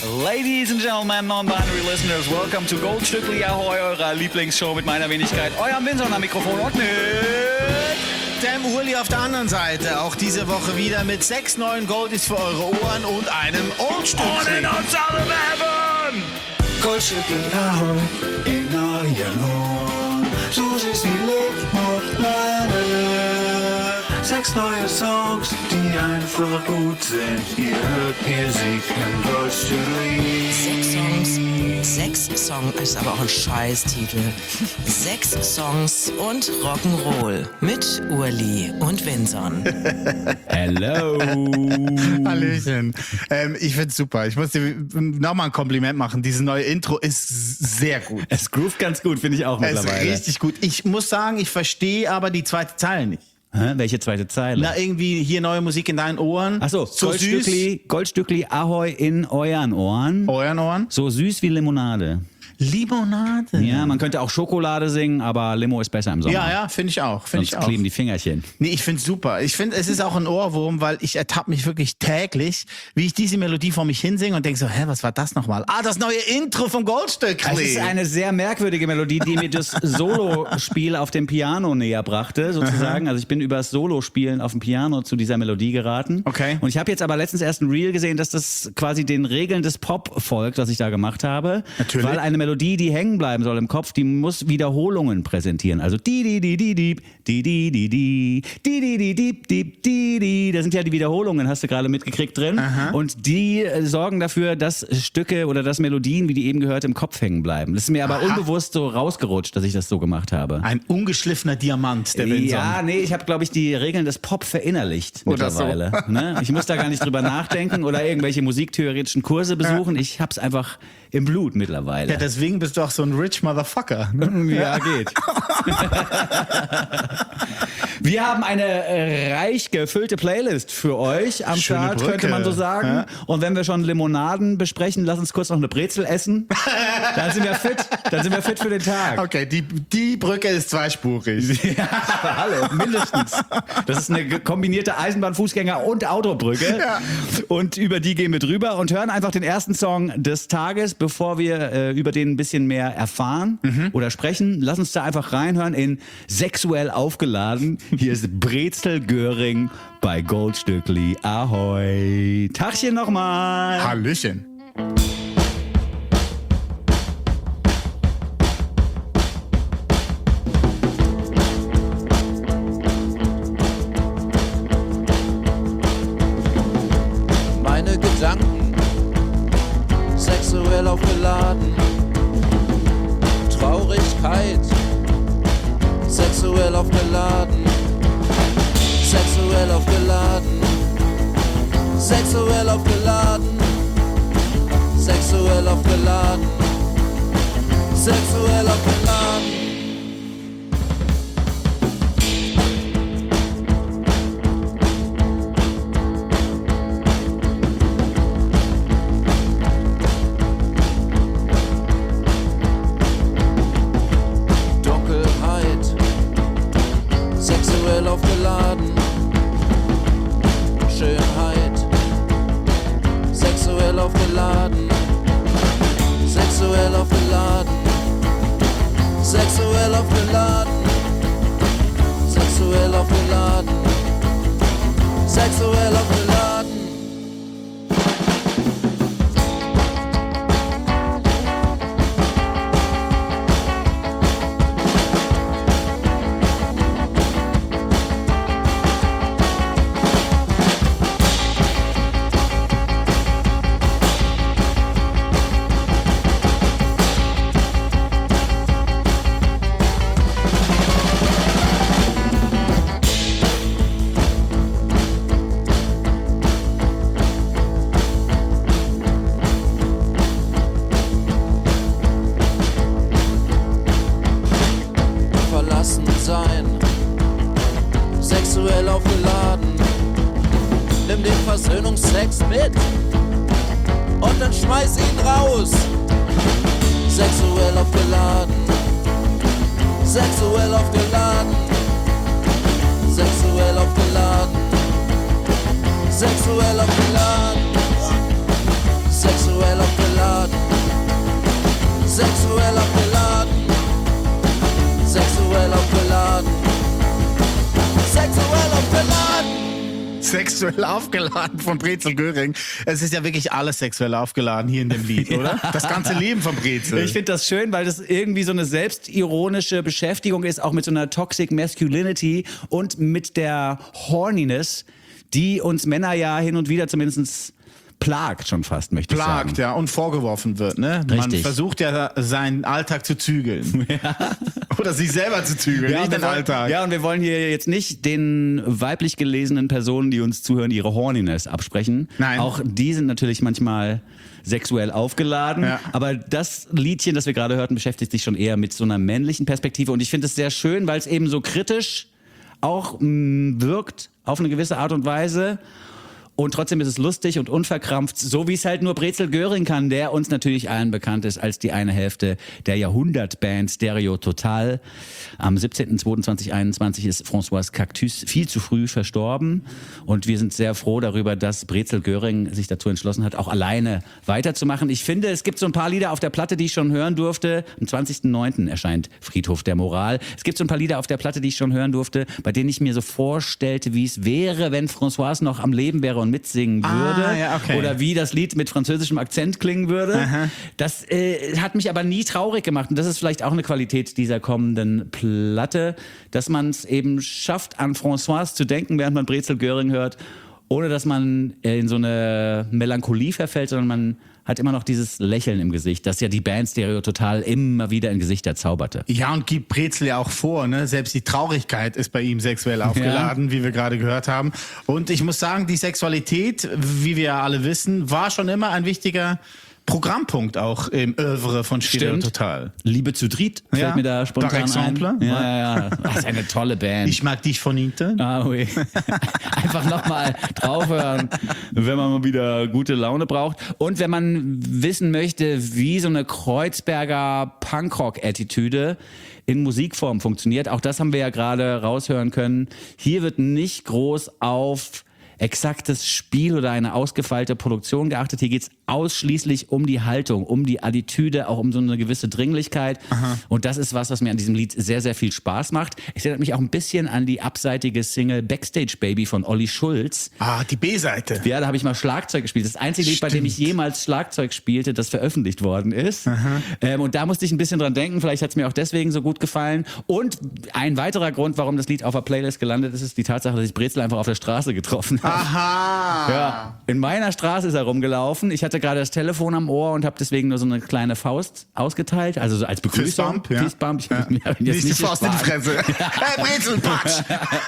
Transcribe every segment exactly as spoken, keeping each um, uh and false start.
Ladies and Gentlemen, non-binary listeners, welcome to Goldstückli Ahoy, eurer Lieblingsshow mit meiner Wenigkeit, eurem Winson am Mikrofon und mit dem Uli auf der anderen Seite. Auch diese Woche wieder mit sechs neuen Goldies für eure Ohren und einem Oldstückli. Und in uns alle Leben! Goldstückli Ahoy in euren Ohren. So süß wie Limonade. Sechs neue Songs, die einfach gut sind. Ihr hört Musik im Goldstückli. Sechs Songs, sechs Songs ist aber auch ein Scheißtitel. Sechs Songs und Rock'n'Roll mit Uli und Winson. Hello! Hallöchen. Ähm, ich find's super. Ich muss dir nochmal ein Kompliment machen. Dieses neue Intro ist sehr gut. Es groovt ganz gut, finde ich auch Es ist mittlerweile. richtig gut. Ich muss sagen, ich verstehe aber die zweite Zeile nicht. Hä? Welche zweite Zeile? Na, irgendwie hier neue Musik in deinen Ohren. Achso, so Goldstückli, Goldstückli Ahoi in euren Ohren. Euren Ohren. So süß wie Limonade. Limonade. Ja, man könnte auch Schokolade singen, aber Limo ist besser im Sommer. Ja, ja, finde ich auch. Finde Sonst ich auch. kleben die Fingerchen. Nee, ich find's super. Ich finde, es ist auch ein Ohrwurm, weil ich ertappe mich wirklich täglich, wie ich diese Melodie vor mich hinsinge und denke so, hä, was war das nochmal? Ah, das neue Intro vom Goldstückli. Es ist eine sehr merkwürdige Melodie, die mir das Solospiel auf dem Piano näher brachte, sozusagen. Also ich bin über das Solospielen auf dem Piano zu dieser Melodie geraten. Okay. Und ich habe jetzt aber letztens erst ein Reel gesehen, dass das quasi den Regeln des Pop folgt, was ich da gemacht habe. Natürlich. Weil eine Melodie, die hängen bleiben soll im Kopf, die muss Wiederholungen präsentieren. Also di di di di di di di di di di di di di di di di. Da sind ja die Wiederholungen, hast du gerade mitgekriegt drin. Aha. Und die äh, sorgen dafür, dass Stücke oder dass Melodien, wie die eben gehört, im Kopf hängen bleiben. Das ist mir aber Aha. unbewusst so rausgerutscht, dass ich das so gemacht habe. Ein ungeschliffener Diamant, der Winson. Ja, nee, ich habe, glaube ich, die Regeln des Pop verinnerlicht Oder so. mittlerweile. Ne? Ich muss da gar nicht drüber nachdenken oder irgendwelche musiktheoretischen Kurse besuchen. Ich hab's einfach im Blut mittlerweile. Ja, deswegen bist du auch so ein rich Motherfucker. Ne? Ja, geht. Wir haben eine äh, reich gefüllte Playlist für euch am Schöne Start, Brücke. könnte man so sagen. Ja. Und wenn wir schon Limonaden besprechen, lass uns kurz noch eine Brezel essen. Dann sind wir fit. Dann sind wir fit für den Tag. Okay, die, die Brücke ist zweispurig. Ja, alle, mindestens. Das ist eine kombinierte Eisenbahn-, Fußgänger- und Autobrücke. Ja. Und über die gehen wir drüber und hören einfach den ersten Song des Tages, bevor wir äh, über den ein bisschen mehr erfahren Mhm. oder sprechen. Lass uns da einfach reinhören in Sexuell aufgeladen. Hier ist Brezel Göring bei Goldstückli Ahoi. Tachchen nochmal. Hallöchen. Meine Gedanken sexuell aufgeladen, Traurigkeit sexuell aufgeladen, sexuell aufgeladen, sexuell aufgeladen, sexuell aufgeladen, sexuell aufgeladen. Dunkelheit, sexuell aufgeladen, Schönheit, sexuell aufgeladen, sexuell aufgeladen, sexuell aufgeladen, sexuell aufgeladen, sexuell aufgeladen. Verlassen sein, sexuell aufgeladen. Nimm den Versöhnungsex mit und dann schmeiß ihn raus. Sexuell aufgeladen, sexuell aufgeladen, sexuell aufgeladen, sexuell aufgeladen, sexuell aufgeladen. sexuell aufgeladen von Brezel Göring. Es ist ja wirklich alles sexuell aufgeladen hier in dem Lied, oder? Das ganze Leben von Brezel. Ich finde das schön, weil das irgendwie so eine selbstironische Beschäftigung ist, auch mit so einer Toxic Masculinity und mit der Horniness, die uns Männer ja hin und wieder zumindest plagt schon fast, möchte ich sagen. Plagt, ja, und vorgeworfen wird, ne? Man Richtig. versucht ja, seinen Alltag zu zügeln. Ja. Oder sich selber zu zügeln, Ja, nicht und wir den wollen- Alltag. Ja, und wir wollen hier jetzt nicht den weiblich gelesenen Personen, die uns zuhören, ihre Horniness absprechen. Nein. Auch die sind natürlich manchmal sexuell aufgeladen. Ja. Aber das Liedchen, das wir gerade hörten, beschäftigt sich schon eher mit so einer männlichen Perspektive. Und ich finde es sehr schön, weil es eben so kritisch auch mh, wirkt auf eine gewisse Art und Weise. Und trotzdem ist es lustig und unverkrampft, so wie es halt nur Brezel Göring kann, der uns natürlich allen bekannt ist als die eine Hälfte der Jahrhundertband Stereo Total. Am siebzehnten zweiten zweitausendeinundzwanzig ist François Cactus viel zu früh verstorben. Und wir sind sehr froh darüber, dass Brezel Göring sich dazu entschlossen hat, auch alleine weiterzumachen. Ich finde, es gibt so ein paar Lieder auf der Platte, die ich schon hören durfte. Am zwanzigsten neunten erscheint Friedhof der Moral. Es gibt so ein paar Lieder auf der Platte, die ich schon hören durfte, bei denen ich mir so vorstellte, wie es wäre, wenn François noch am Leben wäre und mitsingen würde. Ah, ja, okay. Oder wie das Lied mit französischem Akzent klingen würde. Aha. Das äh, hat mich aber nie traurig gemacht. Und das ist vielleicht auch eine Qualität dieser kommenden Platte, dass man es eben schafft, an François zu denken, während man Brezel Göring hört, ohne dass man äh, in so eine Melancholie verfällt, sondern man hat immer noch dieses Lächeln im Gesicht, das ja die Band Stereo Total immer wieder in Gesichter zauberte. Ja, und gibt Brezel ja auch vor, ne? Selbst die Traurigkeit ist bei ihm sexuell aufgeladen, ja. Wie wir gerade gehört haben. Und ich muss sagen, die Sexualität, wie wir ja alle wissen, war schon immer ein wichtiger Programmpunkt auch im Oeuvre von Stereo Stimmt. Total. Liebe zu dritt fällt Ja, mir da spontan par exemple. ein. Ja, ja, ja. Das ist eine tolle Band. Ich mag dich von hinten. Ah, oui. Einfach nochmal draufhören, wenn man mal wieder gute Laune braucht. Und wenn man wissen möchte, wie so eine Kreuzberger Punkrock-Attitüde in Musikform funktioniert, auch das haben wir ja gerade raushören können. Hier wird nicht groß auf exaktes Spiel oder eine ausgefeilte Produktion geachtet. Hier geht's ausschließlich um die Haltung, um die Attitüde, auch um so eine gewisse Dringlichkeit. Aha. Und das ist was, was mir an diesem Lied sehr, sehr viel Spaß macht. Es erinnert mich auch ein bisschen an die abseitige Single Backstage Baby von Olli Schulz. Ah, die B-Seite. Ja, da habe ich mal Schlagzeug gespielt. Das einzige Lied, bei dem ich jemals Schlagzeug spielte, das veröffentlicht worden ist. Ähm, und da musste ich ein bisschen dran denken. Vielleicht hat es mir auch deswegen so gut gefallen. Und ein weiterer Grund, warum das Lied auf der Playlist gelandet ist, ist die Tatsache, dass ich Brezel einfach auf der Straße getroffen habe. Aha. Ja, in meiner Straße ist er rumgelaufen. Ich hatte gerade das Telefon am Ohr und habe deswegen nur so eine kleine Faust ausgeteilt, also so als Begrüßung. Fistbump, ja. Fistbump. Ich Ja. hab ihn jetzt Nicht die nicht Faust in die gespart. Fresse. Hey, Brezel, Patsch!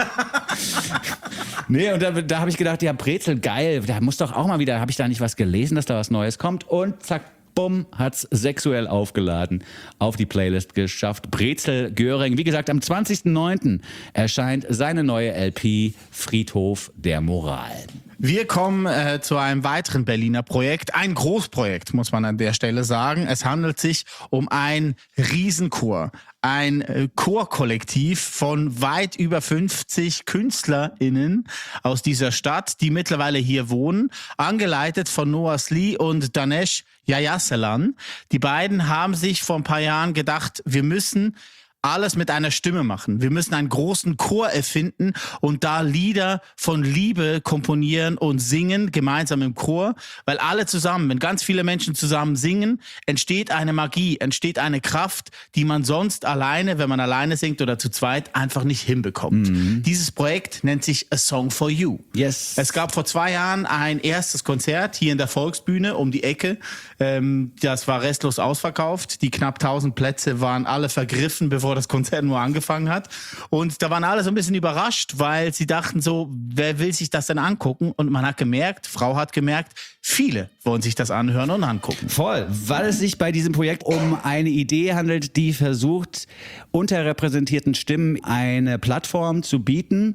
Nee, und da, da habe ich gedacht, ja, Brezel, geil, da muss doch auch mal wieder, habe ich da nicht was gelesen, dass da was Neues kommt? Und zack, bumm, hat's sexuell aufgeladen, auf die Playlist geschafft. Brezel Göring, wie gesagt, am zwanzigsten neunten erscheint seine neue L P Friedhof der Moral. Wir kommen äh, zu einem weiteren Berliner Projekt, ein Großprojekt, muss man an der Stelle sagen. Es handelt sich um ein Riesenchor, ein äh, Chorkollektiv von weit über fünfzig KünstlerInnen aus dieser Stadt, die mittlerweile hier wohnen, angeleitet von Noah Slee und Danesh Yayaselan. Die beiden haben sich vor ein paar Jahren gedacht, wir müssen alles mit einer Stimme machen. Wir müssen einen großen Chor erfinden und da Lieder von Liebe komponieren und singen, gemeinsam im Chor, weil alle zusammen, wenn ganz viele Menschen zusammen singen, entsteht eine Magie, entsteht eine Kraft, die man sonst alleine, wenn man alleine singt oder zu zweit, einfach nicht hinbekommt. Mhm. Dieses Projekt nennt sich A Song for You. Yes. Es gab vor zwei Jahren ein erstes Konzert hier in der Volksbühne um die Ecke. Ähm, das war restlos ausverkauft. Die knapp tausend Plätze waren alle vergriffen, bevor das Konzert nur angefangen hat. Und da waren alle so ein bisschen überrascht, weil sie dachten so, wer will sich das denn angucken? Und man hat gemerkt, Frau hat gemerkt, viele wollen sich das anhören und angucken. Voll, weil es sich bei diesem Projekt um eine Idee handelt, die versucht, unterrepräsentierten Stimmen eine Plattform zu bieten.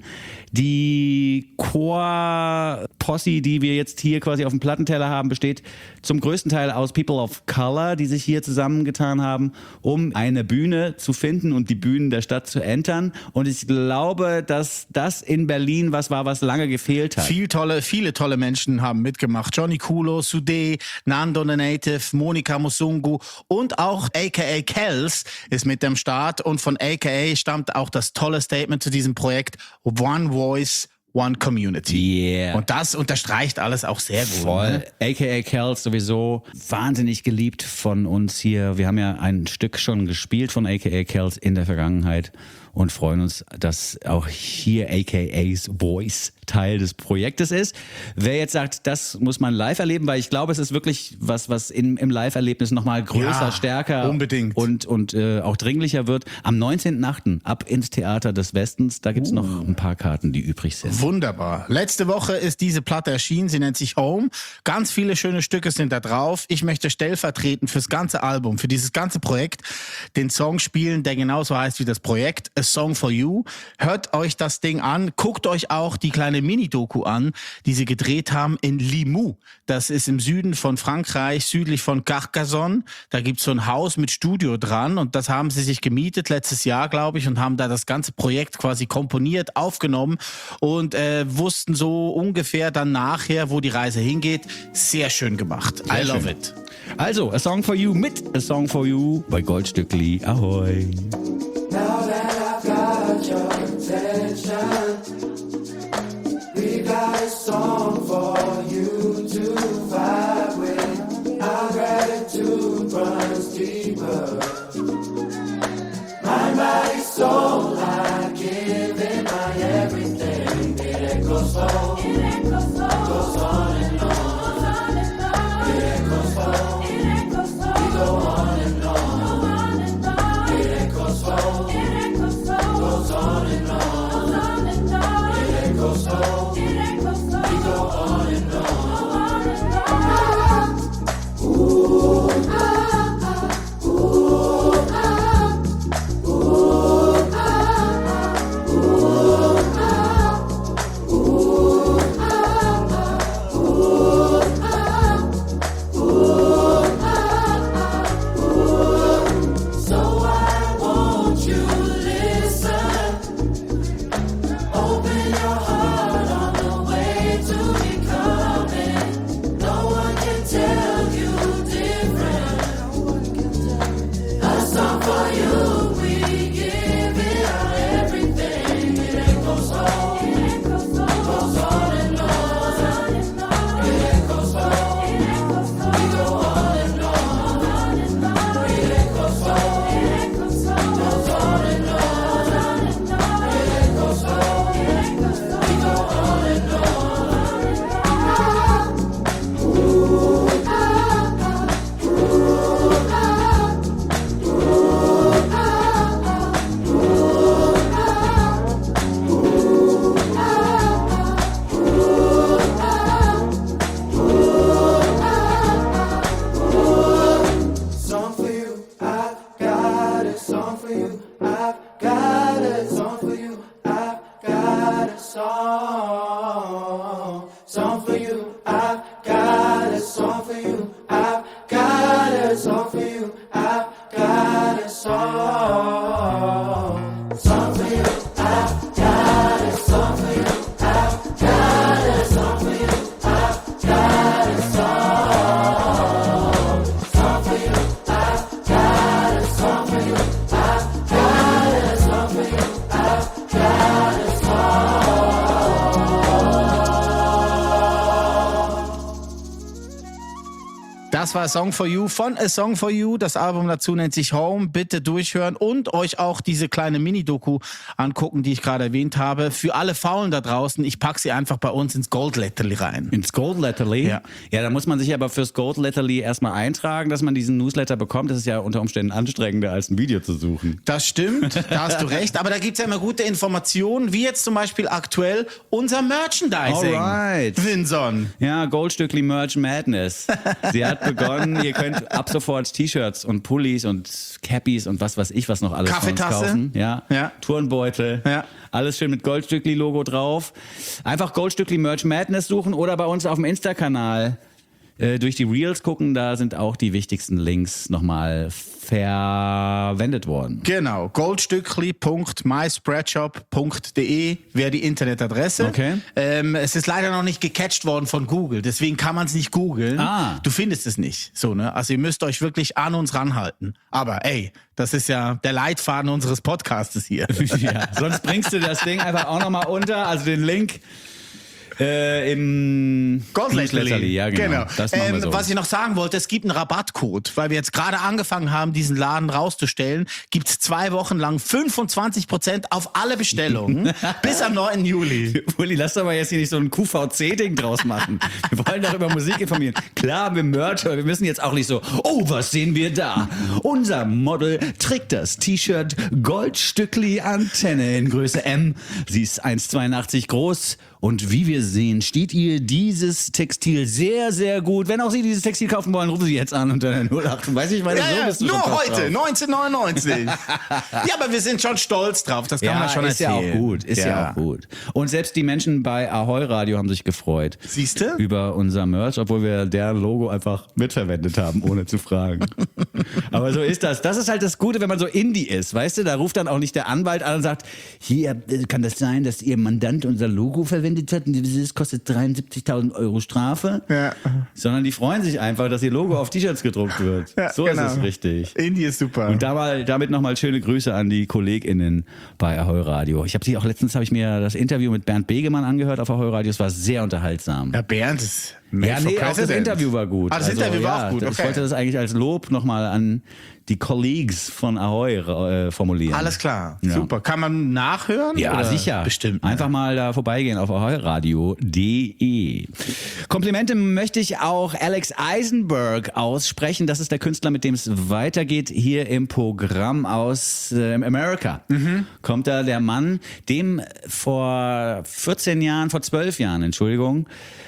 Die Chor-Posse, die wir jetzt hier quasi auf dem Plattenteller haben, besteht zum größten Teil aus People of Color, die sich hier zusammengetan haben, um eine Bühne zu finden und die Bühnen der Stadt zu entern. Und ich glaube, dass das in Berlin was war, was lange gefehlt hat. Viel tolle, viele tolle Menschen haben mitgemacht. Johnny Kulo, Sudé, Nando the Native, Monika Musungu und auch A K A Kells ist mit dem Start. Und von A K A stammt auch das tolle Statement zu diesem Projekt: One Voice, One Community. Yeah. Und das unterstreicht alles auch sehr gut. Voll. Ne? A K A Kels sowieso wahnsinnig geliebt von uns hier. Wir haben ja ein Stück schon gespielt von A K A Kels in der Vergangenheit und freuen uns, dass auch hier A K A's Voice Teil des Projektes ist. Wer jetzt sagt, das muss man live erleben, weil ich glaube, es ist wirklich was, was in, im Live-Erlebnis nochmal größer, Ja, stärker unbedingt. und, und äh, auch dringlicher wird. Am neunzehnten achten ab ins Theater des Westens. Da gibt's uh. noch ein paar Karten, die übrig sind. Wunderbar. Letzte Woche ist diese Platte erschienen. Sie nennt sich Home. Ganz viele schöne Stücke sind da drauf. Ich möchte stellvertretend fürs ganze Album, für dieses ganze Projekt, den Song spielen, der genauso heißt wie das Projekt. A Song for You. Hört euch das Ding an. Guckt euch auch die kleine Mini-Doku an, die sie gedreht haben in Limoux. Das ist im Süden von Frankreich, südlich von Carcassonne. Da gibt's so ein Haus mit Studio dran und das haben sie sich gemietet letztes Jahr, glaube ich, und haben da das ganze Projekt quasi komponiert, aufgenommen und äh, wussten so ungefähr dann nachher, wo die Reise hingeht. Sehr schön gemacht. Sehr I love schön. it. Also, A Song for You mit A Song for You bei Goldstückli. Ahoi. Now that I've got your attention, we got a song for you to vibe with. Our gratitude runs deeper. My body, soul, I give it my everything. It echoes so, it echoes so, goes on and on. It echoes so, it echoes so, we go on and on. It echoes so, it echoes so, goes on and on. It echoes so, it echoes so, we go on and on. Ooh, ah, ah, ooh, ah, ooh, ah, ah, ooh, ah, ooh, ah, ooh, ah, ooh, ah, ooh. So why won't you listen? Open your heart on the way to becoming. No one can tell you different. A song for you, we give it our everything. It echoes so, it echoes so, goes on and on. It echoes so, it echoes so, we go on and on. It echoes so, it echoes so, goes on and on. It echoes so, it echoes so, we go on and on. Ooh, ah, ah, ooh, ah, ooh, ah, ah, ooh, ah, ooh, ah, ooh, ah, ooh, ah, ooh. Song for you, I've got a song for you. I've got a song for you. I've got a song. Song for you, I've got a song for you. I've got a song for you. I've got a song. Song for you, I've got a song for you. I've got a song for you. I've got a song. Song for you, I've got a song for you. I've got a song for you. I've got a song. Das war A Song for You von A Song for You. Das Album dazu nennt sich Home. Bitte durchhören und euch auch diese kleine Mini-Doku angucken, die ich gerade erwähnt habe. Für alle Faulen da draußen, ich packe sie einfach bei uns ins Gold-Letterli rein. Ins Gold Letterly? Ja. Ja, da muss man sich aber fürs Gold Letterly erstmal eintragen, dass man diesen Newsletter bekommt. Das ist ja unter Umständen anstrengender, als ein Video zu suchen. Das stimmt, da hast du recht. Aber da gibt's ja immer gute Informationen, wie jetzt zum Beispiel aktuell unser Merchandising. Alright. Vinson. Ja, Goldstückli Merch Madness. Sie hat begonnen. Ihr könnt ab sofort T-Shirts und Pullis und Cappies und was weiß ich, was noch alles von uns Kaffeetasse. kaufen. Ja. Ja. Turnbeutel. Ja. Alles schön mit Goldstückli-Logo drauf. Einfach Goldstückli Merch Madness suchen oder bei uns auf dem Insta-Kanal. äh, durch die Reels gucken, da sind auch die wichtigsten Links nochmal verwendet worden. Genau, goldstückli punkt my spreadshop punkt de wäre die Internetadresse. Okay. Ähm, es ist leider noch nicht gecatcht worden von Google, deswegen kann man es nicht googeln. Ah. Du findest es nicht. So, ne? Also ihr müsst euch wirklich an uns ranhalten. Aber ey, das ist ja der Leitfaden unseres Podcastes hier. Ja, sonst bringst du das Ding einfach auch nochmal unter, also den Link äh, im Goldlächerli. Ja, genau. Das machen wir ähm, so. Was ich noch sagen wollte, es gibt einen Rabattcode, weil wir jetzt gerade angefangen haben, diesen Laden rauszustellen, gibt es zwei Wochen lang fünfundzwanzig Prozent auf alle Bestellungen bis am neunten Juli. Uli, lass doch mal jetzt hier nicht so ein Q V C-Ding draus machen. Wir wollen doch über Musik informieren. Klar, haben wir Merch, aber wir müssen jetzt auch nicht so, oh, was sehen wir da? Unser Model trägt das T-Shirt Goldstückli Antenne in Größe M. Sie ist eins Komma zweiundachtzig groß. Und wie wir sehen, steht ihr dieses Textil sehr, sehr gut. Wenn auch Sie dieses Textil kaufen wollen, rufen Sie jetzt an unter der null acht. Weiß ich, weil Ja, so ja, bist du nur schon fast heute, drauf. neunzehnhundertneunundneunzig. Ja, aber wir sind schon stolz drauf, das kann Ja, man schon ist erzählen. ja auch gut, ist ja. auch gut. Und selbst die Menschen bei Ahoi Radio haben sich gefreut. Siehst du? Über unser Merch, obwohl wir deren Logo einfach mitverwendet haben, ohne zu fragen. Aber so ist das. Das ist halt das Gute, wenn man so Indie ist, weißt du? Da ruft dann auch nicht der Anwalt an und sagt, hier, kann das sein, dass Ihr Mandant unser Logo verwendet hat und das kostet dreiundsiebzigtausend Euro Strafe? Ja. Sondern die freuen sich einfach, dass ihr Logo auf T-Shirts gedruckt wird. Ja, so genau. ist es richtig. Indie ist super. Und da mal, damit nochmal schöne Grüße an die KollegInnen bei Ahoi Radio. Ich habe sie auch letztens, habe ich mir das Interview mit Bernd Begemann angehört auf Ahoi Radio. Es war sehr unterhaltsam. Ja, Bernd ist Ja, nee, auch das Interview war gut. Ah, das Interview war auch gut, Ich okay. wollte das eigentlich als Lob nochmal an die Colleagues von Ahoi äh, formulieren. Alles klar, Ja. super. Kann man nachhören? Ja, oder? sicher. Bestimmt. Einfach mal da vorbeigehen auf ahoiradio punkt de. Komplimente möchte ich auch Alex Eisenberg aussprechen. Das ist der Künstler, mit dem es weitergeht hier im Programm aus äh, America. Mhm. Kommt da der Mann, dem vor vierzehn Jahren, vor zwölf Jahren, Entschuldigung,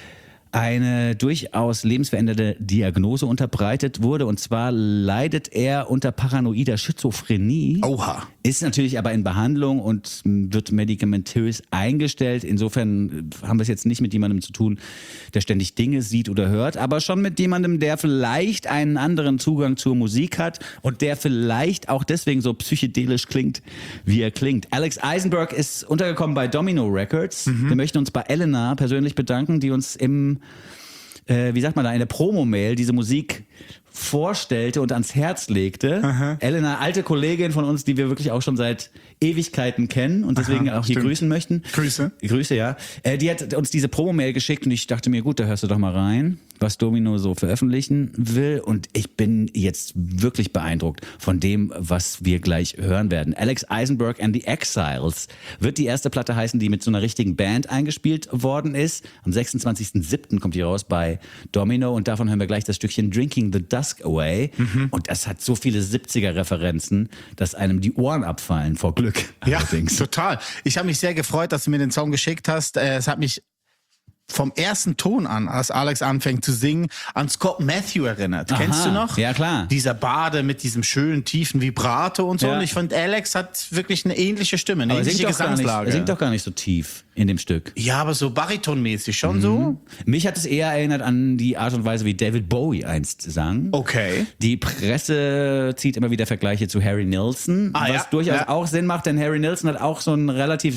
eine durchaus lebensverändernde Diagnose unterbreitet wurde. Und zwar leidet er unter paranoider Schizophrenie. Oha. Ist natürlich aber in Behandlung und wird medikamentös eingestellt. Insofern haben wir es jetzt nicht mit jemandem zu tun, der ständig Dinge sieht oder hört, aber schon mit jemandem, der vielleicht einen anderen Zugang zur Musik hat und der vielleicht auch deswegen so psychedelisch klingt, wie er klingt. Alex Eisenberg ist untergekommen bei Domino Records. Mhm. Wir möchten uns bei Elena persönlich bedanken, die uns im Äh, wie sagt man da, eine Promo-Mail diese Musik vorstellte und ans Herz legte. Aha. Elena, alte Kollegin von uns, die wir wirklich auch schon seit Ewigkeiten kennen und deswegen Aha, auch hier stimmt. grüßen möchten. Grüße. Grüße, ja. Äh, die hat uns diese Promo-Mail geschickt und ich dachte mir, gut, da hörst du doch mal rein, was Domino so veröffentlichen will. Und ich bin jetzt wirklich beeindruckt von dem, was wir gleich hören werden. Alex Eisenberg and the Exiles wird die erste Platte heißen, die mit so einer richtigen Band eingespielt worden ist. Am sechsundzwanzigsten siebten kommt die raus bei Domino und davon hören wir gleich das Stückchen Drinking the Dusk Away. Mhm. Und das hat so viele siebziger-Referenzen, dass einem die Ohren abfallen vor Glück. Ja, allerdings. total. Ich habe mich sehr gefreut, dass du mir den Song geschickt hast. Äh, Es hat mich vom ersten Ton an, als Alex anfängt zu singen, an Scott Matthew erinnert. Aha, Kennst du noch? ja, klar. Dieser Bade mit diesem schönen, tiefen Vibrato und so. Ja. Und ich fand, Alex hat wirklich eine ähnliche Stimme, eine Aber er singt, ähnliche doch gar nicht, Gesangslage. er singt doch gar nicht so tief in dem Stück. Ja, aber so baritonmäßig schon so? Mich hat es eher erinnert an die Art und Weise, wie David Bowie einst sang. Okay. Die Presse zieht immer wieder Vergleiche zu Harry Nilsson, Ah, was ja, durchaus ja. auch Sinn macht, denn Harry Nilsson hat auch so ein relativ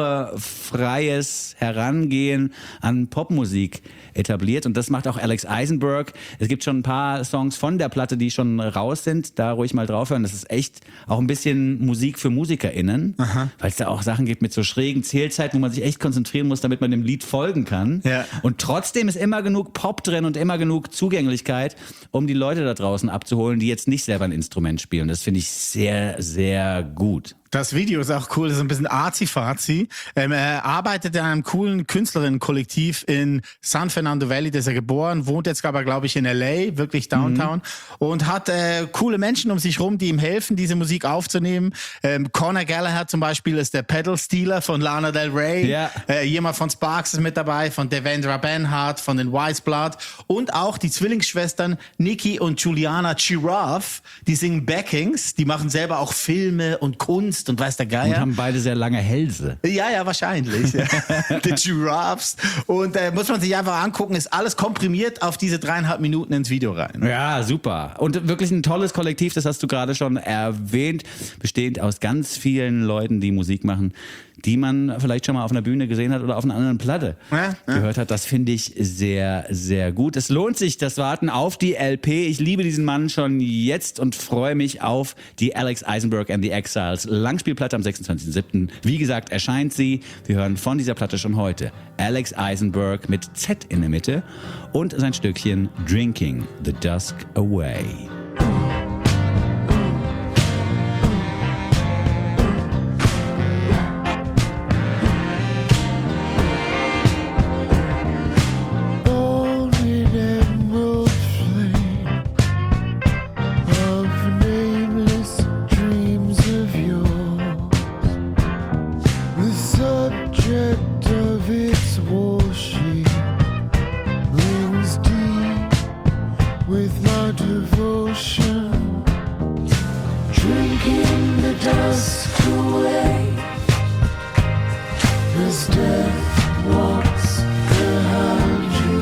genrefreies Herangehen an Popmusik etabliert und das macht auch Alex Eisenberg. Es gibt schon ein paar Songs von der Platte, die schon raus sind, da ruhig mal draufhören. Das ist echt auch ein bisschen Musik für MusikerInnen, weil es da auch Sachen gibt mit so schrägen Zählzeiten, wo man sich echt konzentrieren muss, damit man dem Lied folgen kann. Ja. Und trotzdem ist immer genug Pop drin und immer genug Zugänglichkeit, um die Leute da draußen abzuholen, die jetzt nicht selber ein Instrument spielen. Das finde ich sehr, sehr gut. Das Video ist auch cool, das ist ein bisschen arzi-fazi. Ähm, er arbeitet in einem coolen Künstlerinnenkollektiv in San Fernando Valley, da ist er geboren, wohnt jetzt aber, glaube ich, in L A, wirklich Downtown, mhm. und hat äh, coole Menschen um sich rum, die ihm helfen, diese Musik aufzunehmen. Ähm, Conor Gallagher zum Beispiel ist der Pedal-Stealer von Lana Del Rey. Ja. Äh, jemand von Sparks ist mit dabei, von Devendra Banhart, von den Wise Blood und auch die Zwillingsschwestern Nikki und Juliana Giraffe, die singen Backings, die machen selber auch Filme und Kunst Kunst und weiß der Geier. Und haben beide sehr lange Hälse. Ja, ja, wahrscheinlich. Die Giraffes. Und äh, muss man sich einfach angucken, ist alles komprimiert auf diese dreieinhalb Minuten ins Video rein. Ja, super. Und wirklich ein tolles Kollektiv, das hast du gerade schon erwähnt, bestehend aus ganz vielen Leuten, die Musik machen, die man vielleicht schon mal auf einer Bühne gesehen hat oder auf einer anderen Platte Ja, ja. gehört hat. Das finde ich sehr, sehr gut. Es lohnt sich, das Warten auf die L P. Ich liebe diesen Mann schon jetzt und freue mich auf die Alex Eisenberg and the Exiles Langspielplatte am sechsundzwanzigsten siebten Wie gesagt, erscheint sie. Wir hören von dieser Platte schon heute Alex Eisenberg mit Z in der Mitte und sein Stückchen Drinking the Dusk Away. Born in emerald flame of nameless dreams of yours, the subject of its worship rings deep with my devotion, drinking the dusk away as death walks behind you.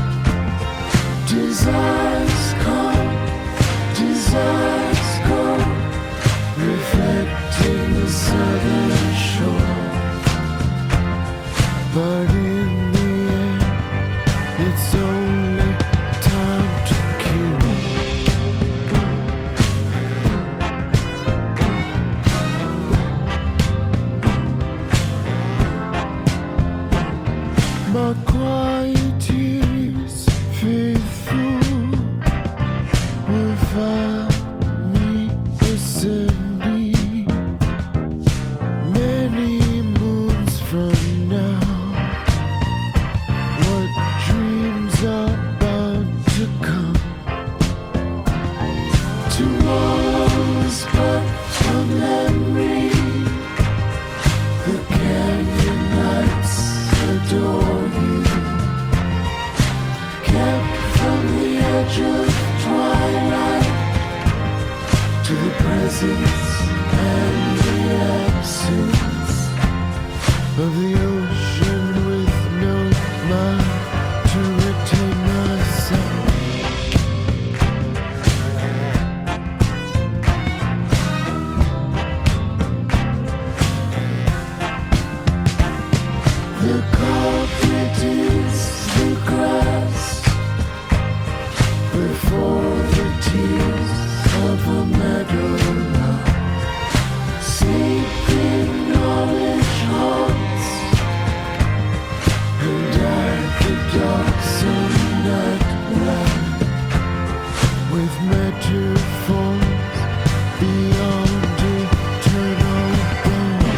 Desires come, desires go, reflecting the southern shore. But in the end, it's only time to kill. My quiet years faithful will find me assembly many moons from now. What dreams are bound to come? Tomorrow's but a memory. The canyon lights adore you, kept from the edge of twilight to the presence and the absence of the ocean with no mind to retain myself. The carpet is the grass before the tears of a meadow. Sleeping knowledge haunts, and at the darksome night ride with metaphors beyond eternal bounds.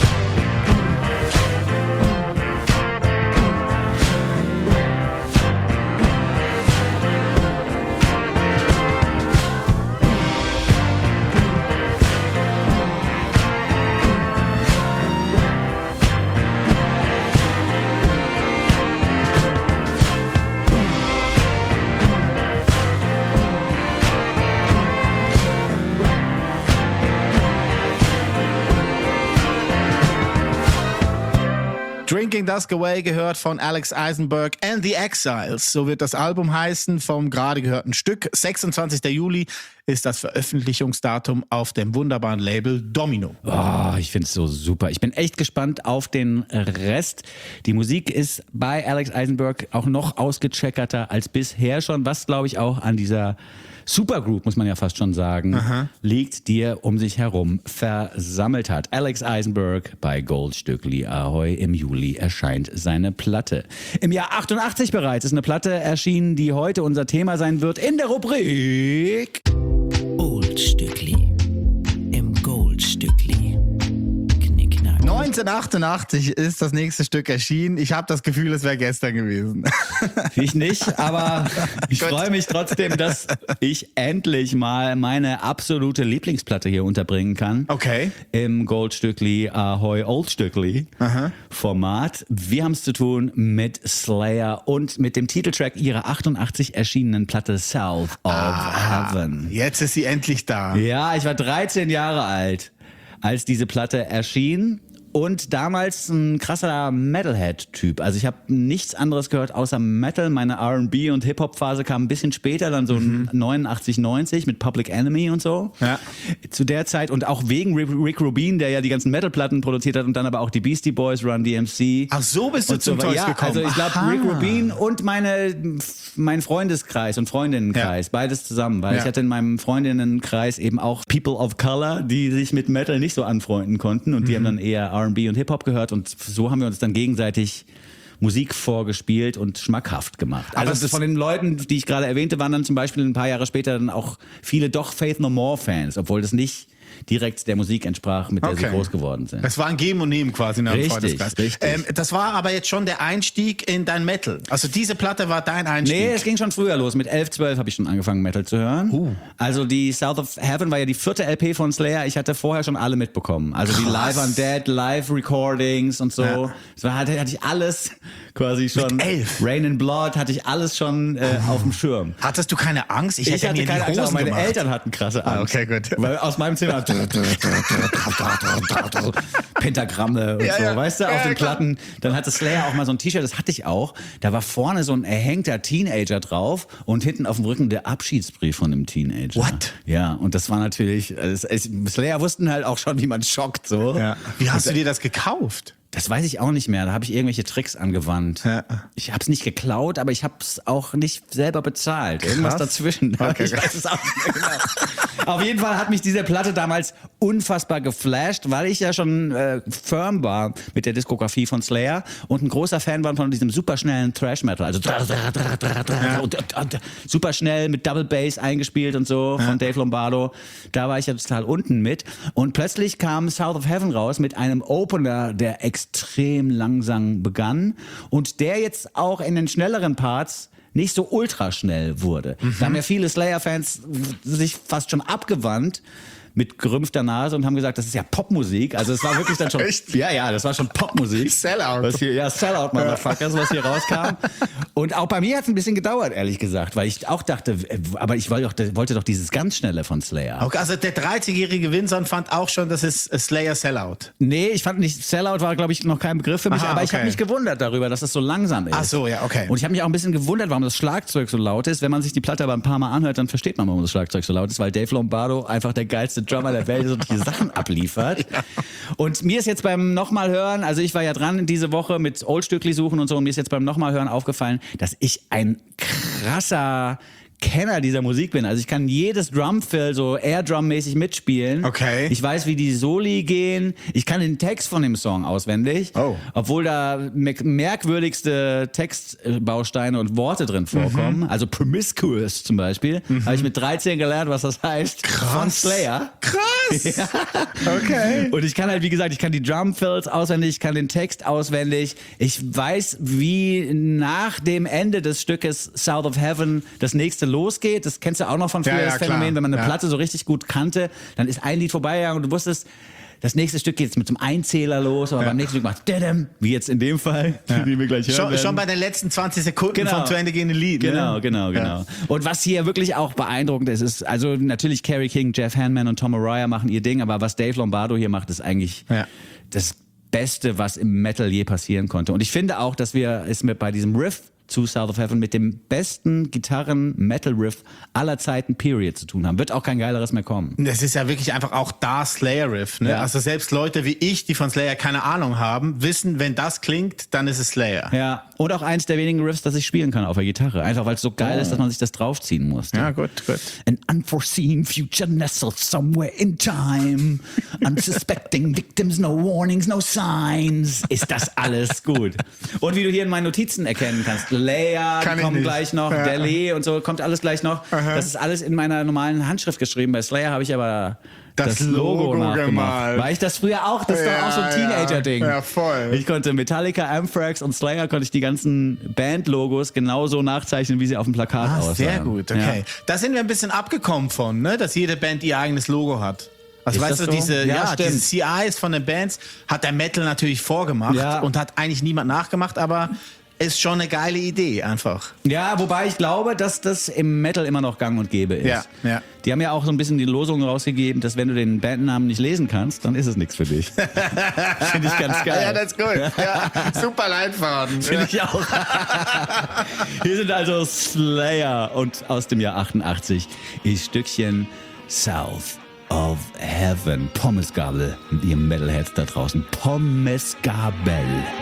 Drinking Dusk Away gehört von Alex Eisenberg and the Exiles. So wird das Album heißen vom gerade gehörten Stück. sechsundzwanzigsten Juli ist das Veröffentlichungsdatum auf dem wunderbaren Label Domino. Oh, ich finde es so super. Ich bin echt gespannt auf den Rest. Die Musik ist bei Alex Eisenberg auch noch ausgecheckerter als bisher schon, was glaube ich auch an dieser Supergroup, muss man ja fast schon sagen, Aha. liegt, die er um sich herum versammelt hat. Alex Eisenberg bei Goldstückli Ahoi. Im Juli erscheint seine Platte. Im Jahr achtundachtzig bereits ist eine Platte erschienen, die heute unser Thema sein wird in der Rubrik Goldstückli im Goldstückli. Knickknack. neunzehnhundertachtundachtzig ist das nächste Stück erschienen. Ich habe das Gefühl, es wäre gestern gewesen. Ich nicht, aber ich freue mich trotzdem, dass ich endlich mal meine absolute Lieblingsplatte hier unterbringen kann. Okay. Im Goldstückli Ahoi Oldstückli Format. Wir haben es zu tun mit Slayer und mit dem Titeltrack ihrer achtundachtzig erschienenen Platte South of Ah, Heaven. jetzt ist sie endlich da. Ja, ich war dreizehn Jahre alt, als diese Platte erschien. Und damals ein krasser Metalhead-Typ. Also ich habe nichts anderes gehört außer Metal. Meine R and B und Hip-Hop-Phase kam ein bisschen später, dann so mhm. neunundachtzig, neunzig mit Public Enemy und so. Ja. Zu der Zeit und auch wegen Rick, Rick Rubin, der ja die ganzen Metal-Platten produziert hat und dann aber auch die Beastie Boys, Run D M C. Ach, so bist du und zum so. Zeug Ja, gekommen. also ich glaube Aha. Rick Rubin und meine, mein Freundeskreis und Freundinnenkreis, ja. beides zusammen. Weil ja. ich hatte in meinem Freundinnenkreis eben auch People of Color, die sich mit Metal nicht so anfreunden konnten und die mhm. haben dann eher R and B und Hip-Hop gehört. Und so haben wir uns dann gegenseitig Musik vorgespielt und schmackhaft gemacht. Aber Also von den Leuten, die ich gerade erwähnte, waren dann zum Beispiel ein paar Jahre später dann auch viele doch Faith No More Fans, obwohl das nicht direkt der Musik entsprach, mit der Okay. sie groß geworden sind. Das war ein Geben und Nehmen quasi in einem Richtig, Freundeskreis. richtig. Ähm, das war aber jetzt schon der Einstieg in dein Metal. Also diese Platte war dein Einstieg. Nee, es ging schon früher los. Mit elf, zwölf habe ich schon angefangen, Metal zu hören. Uh. Also die South of Heaven war ja die vierte L P von Slayer. Ich hatte vorher schon alle mitbekommen. Also die Krass. Live Undead, Live-Recordings und so. Ja. Das war, hatte, hatte ich alles quasi schon. Mit elf? Rain and Blood hatte ich alles schon äh, auf dem Schirm. Hattest du keine Angst? Ich, Ich hätte hatte mir keine die Angst, aber Hosen meine gemacht. Eltern hatten krasse Angst. Ah, okay, gut. Weil aus meinem Zimmer Pentagramme und Ja, so, ja. weißt du, auf Ja, den klar. Platten. Dann hatte Slayer auch mal so ein T-Shirt, das hatte ich auch. Da war vorne so ein erhängter Teenager drauf und hinten auf dem Rücken der Abschiedsbrief von dem Teenager. What? Ja, und das war natürlich, es, es, Slayer wussten halt auch schon, wie man schockt, so. Ja. Wie hast du dir das gekauft? Das weiß ich auch nicht mehr. Da habe ich irgendwelche Tricks angewandt. Ja. Ich habe es nicht geklaut, aber ich habe es auch nicht selber bezahlt. Irgendwas Krass. dazwischen. Okay, ich weiß es auch nicht mehr genau. Auf jeden Fall hat mich diese Platte damals unfassbar geflasht, weil ich ja schon äh, firm war mit der Diskografie von Slayer und ein großer Fan war von diesem superschnellen Thrash-Metal. Also dra, dra, dra, dra, dra, Ja. und, und, und, super schnell mit Double Bass eingespielt und so von Dave Lombardo. Da war ich ja total unten mit. Und plötzlich kam South of Heaven raus mit einem Opener, der extrem langsam begann und der jetzt auch in den schnelleren Parts nicht so ultraschnell wurde. Mhm. Da haben ja viele Slayer-Fans sich fast schon abgewandt mit gerümpfter Nase und haben gesagt, das ist ja Popmusik. Also es war wirklich dann schon, Echt? ja, ja, das war schon Popmusik. Sellout. Was hier, ja, Sellout, Motherfuckers, was hier rauskam. Und auch bei mir hat es ein bisschen gedauert, ehrlich gesagt, weil ich auch dachte, äh, aber ich wollte doch, wollte doch dieses ganz Schnelle von Slayer. Okay, also der dreißigjährige Vinson fand auch schon, das ist Slayer Sellout. Nee, ich fand nicht, Sellout war, glaube ich, noch kein Begriff für mich, Aha, aber ich okay. habe mich gewundert darüber, dass es so langsam ist. Ach so, ja, okay. Und ich habe mich auch ein bisschen gewundert, warum das Schlagzeug so laut ist. Wenn man sich die Platte aber ein paar Mal anhört, dann versteht man, warum das Schlagzeug so laut ist, weil Dave Lombardo einfach der geilste Drummer der Welt ist und die Sachen abliefert. Ja. Und mir ist jetzt beim nochmal hören, also ich war ja dran diese Woche mit Oldstückli suchen und so, und mir ist jetzt beim nochmal hören aufgefallen, dass ich ein krasser Kenner dieser Musik bin. Also ich kann jedes Drumfill so Air-Drum-mäßig mitspielen. Okay. Ich weiß, wie die Soli gehen. Ich kann den Text von dem Song auswendig. Oh. Obwohl da mer- merkwürdigste Textbausteine und Worte drin vorkommen. Mhm. Also Promiscuous zum Beispiel. Mhm. Habe ich mit dreizehn gelernt, was das heißt. Krass. Von Slayer. Krass. Ja. Okay. Und ich kann halt, wie gesagt, ich kann die Drumfills auswendig, ich kann den Text auswendig. Ich weiß, wie nach dem Ende des Stückes South of Heaven das nächste losgeht. Das kennst du auch noch von früher, Ja, ja, das Phänomen, klar. wenn man eine Ja. Platte so richtig gut kannte, dann ist ein Lied vorbeigegangen und du wusstest, das nächste Stück geht jetzt mit so einem Einzähler los, aber Ja. beim nächsten Stück macht Dadam, wie jetzt in dem Fall, Ja. den wir gleich hören Schon, werden. schon bei den letzten zwanzig Sekunden Genau. vom zu Ende gehenden Lied. Genau, ne? genau, genau. Ja. Und was hier wirklich auch beeindruckend ist, ist, also natürlich Kerry King, Jeff Hanneman und Tom Araya machen ihr Ding, aber was Dave Lombardo hier macht, ist eigentlich Ja. das Beste, was im Metal je passieren konnte. Und ich finde auch, dass wir es mit bei diesem Riff zu South of Heaven mit dem besten Gitarren-Metal-Riff aller Zeiten, period, zu tun haben. Wird auch kein geileres mehr kommen. Das ist ja wirklich einfach auch da Slayer-Riff. Ne? Ja. Also selbst Leute wie ich, die von Slayer keine Ahnung haben, wissen, wenn das klingt, dann ist es Slayer. Ja, und auch eins der wenigen Riffs, das ich spielen kann auf der Gitarre. Einfach, weil es so geil ist, dass man sich das draufziehen muss. Ja, gut, gut. An unforeseen future nestled somewhere in time. Unsuspecting victims, no warnings, no signs. Ist das alles gut? Und wie du hier in meinen Notizen erkennen kannst, Leia Kann ich kommen nicht. gleich noch, Ja. Delhi und so, kommt alles gleich noch. Das ist alles in meiner normalen Handschrift geschrieben. Bei Slayer habe ich aber Das das, Logo, Logo nachgemacht. gemalt. Weil ich das früher auch, das ist doch auch so ein Ja, Teenager-Ding. ja, ja, voll. Ich konnte Metallica, Anthrax und Slayer konnte ich die ganzen Band-Logos genauso nachzeichnen, wie sie auf dem Plakat Ah, aussahen. sehr gut, okay. Ja. Da sind wir ein bisschen abgekommen von, ne? Dass jede Band ihr eigenes Logo hat. Also Ist weißt du, das so? diese, Ja, ja, stimmt. diese C Is von den Bands hat der Metal natürlich vorgemacht Ja. und hat eigentlich niemand nachgemacht, aber ist schon eine geile Idee einfach. Ja, wobei ich glaube, dass das im Metal immer noch gang und gäbe ist. Ja, ja. Die haben ja auch so ein bisschen die Losung rausgegeben, dass wenn du den Bandnamen nicht lesen kannst, dann ist es nichts für dich. Finde ich ganz geil. Ja, das ist gut. Ja, super Leitfaden. Finde ich auch. Hier sind also Slayer und aus dem Jahr achtundachtzig ist Stückchen South of Heaven. Pommesgabel, ihr Metalheads da draußen. Pommesgabel.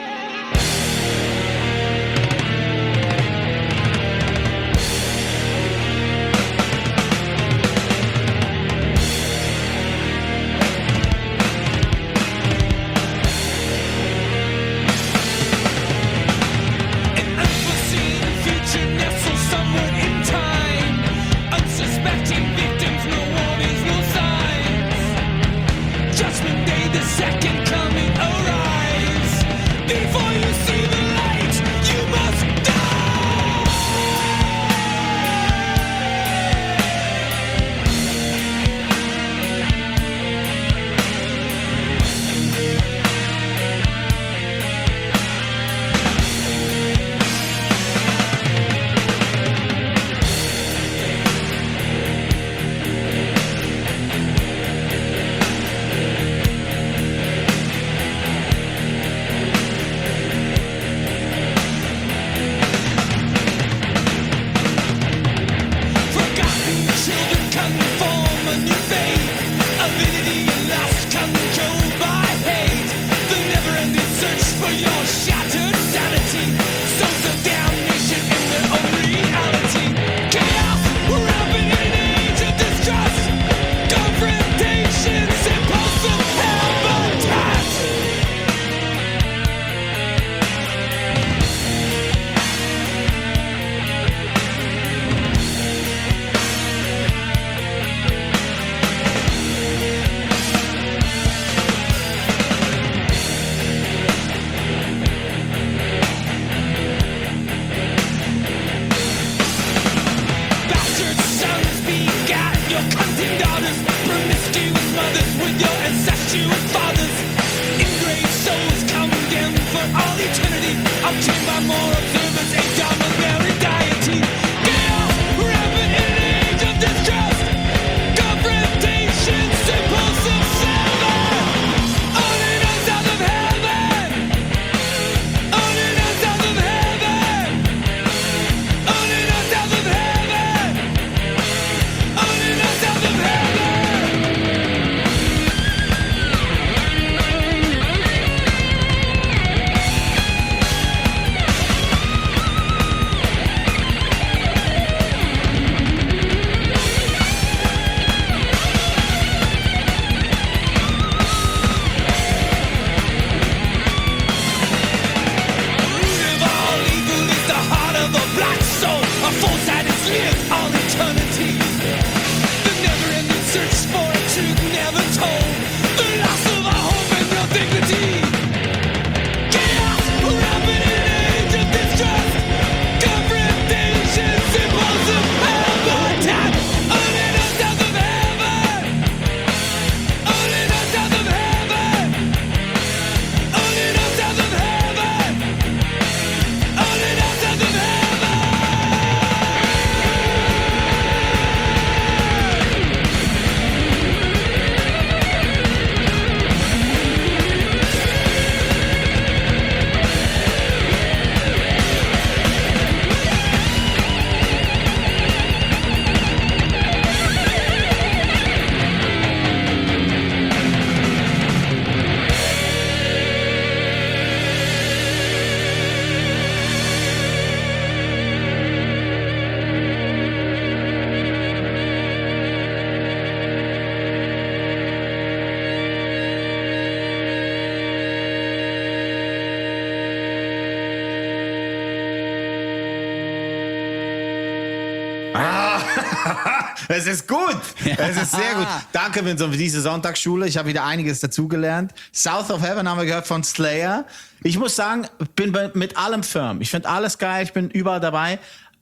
Es ist gut. Es ist sehr gut. Danke, Vincent, für diese Sonntagsschule. Ich habe wieder einiges dazugelernt. South of Heaven haben wir gehört von Slayer. Ich muss sagen, bin mit allem firm. Ich finde alles geil. Ich bin überall dabei.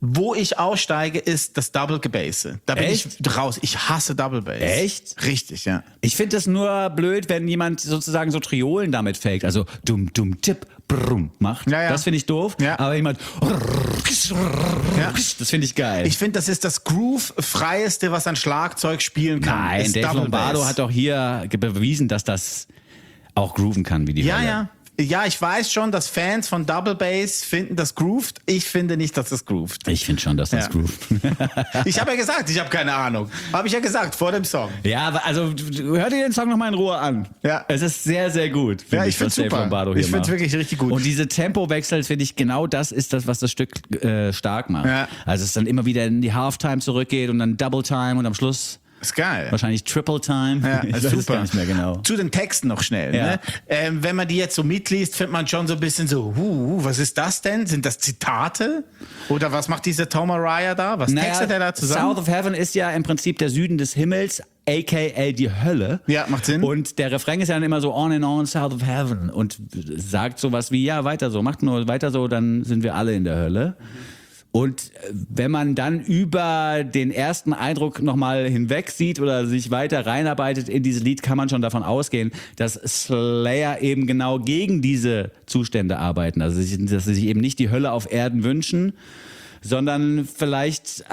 Wo ich aussteige, ist das Double Gebase. Da bin Echt? ich raus. Ich hasse Double Bass. Echt? Richtig, ja. Ich finde es nur blöd, wenn jemand sozusagen so Triolen damit faked, also dumm, dumm, tipp, brumm macht. Ja, ja. Das finde ich doof. Ja. Aber jemand, Ja. das finde ich geil. Ich finde, das ist das Groove-freieste, was ein Schlagzeug spielen kann. Nein, ist Dave Double Lombardo Bass. hat doch hier ge- bewiesen, dass das auch grooven kann wie die Ja, Hölle. ja. Ja, ich weiß schon, dass Fans von Double Bass finden, das groovt. Ich finde nicht, dass das groovt. Ich finde schon, dass das Ja. groovt. Ich habe ja gesagt, ich habe keine Ahnung. Habe ich ja gesagt vor dem Song. Ja, aber also hör dir den Song nochmal in Ruhe an. Ja. Es ist sehr, sehr gut. find Ja, ich find's was Dave super. Lombardo hier Ich find's macht. wirklich richtig gut. Und diese Tempowechsel, finde ich, genau das ist das, was das Stück äh, stark macht. Ja. Also es dann immer wieder in die Halftime zurückgeht und dann Double Time und am Schluss Ist geil. wahrscheinlich Triple Time. Ja, ich ist weiß es super. gar nicht mehr genau. Zu den Texten noch schnell. Ja. Ne? Ähm, wenn man die jetzt so mitliest, findet man schon so ein bisschen so, huh, was ist das denn? Sind das Zitate? Oder was macht dieser Tom Araya da? Was textet er da zusammen? South of Heaven ist ja im Prinzip der Süden des Himmels, aka die Hölle. Ja, macht Sinn. Und der Refrain ist ja dann immer so on and on, South of Heaven. Und sagt sowas wie, ja, weiter so, macht nur weiter so, dann sind wir alle in der Hölle. Und wenn man dann über den ersten Eindruck nochmal hinweg sieht oder sich weiter reinarbeitet in dieses Lied, kann man schon davon ausgehen, dass Slayer eben genau gegen diese Zustände arbeiten. Also dass sie sich eben nicht die Hölle auf Erden wünschen, sondern vielleicht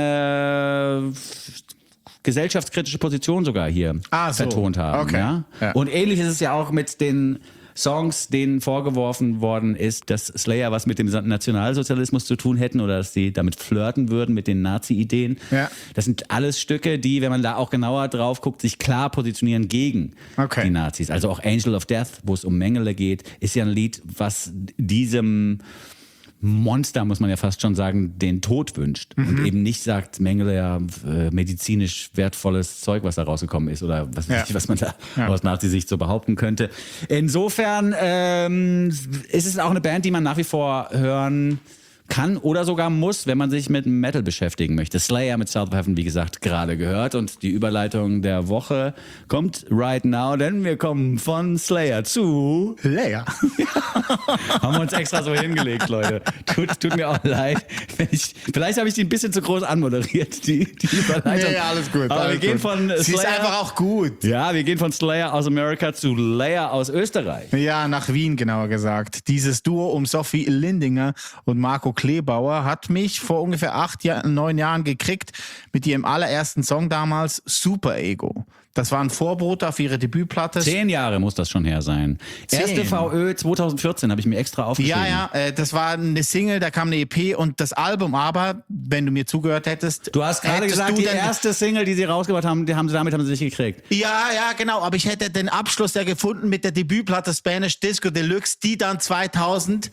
eine gesellschaftskritische Position sogar hier Ah, so. vertont haben. Okay. Ja? Ja. Und ähnlich ist es ja auch mit den Songs, denen vorgeworfen worden ist, dass Slayer was mit dem Nationalsozialismus zu tun hätten oder dass sie damit flirten würden mit den Nazi-Ideen. Ja. Das sind alles Stücke, die, wenn man da auch genauer drauf guckt, sich klar positionieren gegen Okay. die Nazis. Also auch Angel of Death, wo es um Mengele geht, ist ja ein Lied, was diesem Monster, muss man ja fast schon sagen, den Tod wünscht. Mhm. Und eben nicht sagt, Mengele ja äh, medizinisch wertvolles Zeug, was da rausgekommen ist oder was, weiß Ja. ich, was man da Ja. aus Nazi-Sicht so behaupten könnte. Insofern ähm, ist es auch eine Band, die man nach wie vor hören kann oder sogar muss, wenn man sich mit Metal beschäftigen möchte. Slayer mit South of Heaven, wie gesagt, gerade gehört. Und die Überleitung der Woche kommt right now, denn wir kommen von Slayer zu... Slayer. Haben wir uns extra so hingelegt, Leute. Tut, tut mir auch leid. Wenn ich, vielleicht habe ich die ein bisschen zu groß anmoderiert, die, die Überleitung. Nee, alles gut. Aber alles wir gehen gut. von Slayer... Sie ist einfach auch gut. Ja, wir gehen von Slayer aus Amerika zu Layer aus Österreich. Ja, nach Wien genauer gesagt. Dieses Duo um Sophie Lindinger und Marco Kleebauer hat mich vor ungefähr acht, Jahr, neun Jahren gekriegt mit ihrem allerersten Song damals, Super Ego. Das war ein Vorbote auf ihre Debütplatte. Zehn Jahre muss das schon her sein. Zehn. Erste V Ö zwanzig vierzehn habe ich mir extra aufgeschrieben. Ja, ja, äh, das war eine Single, da kam eine E P und das Album aber, wenn du mir zugehört hättest. Du hast gerade hättest gesagt, du die denn- erste Single, die sie rausgebracht haben, die haben sie, damit haben sie sich gekriegt. Ja, ja, genau, aber ich hätte den Abschluss ja gefunden mit der Debütplatte Spanish Disco Deluxe, die dann zweitausendsechzehn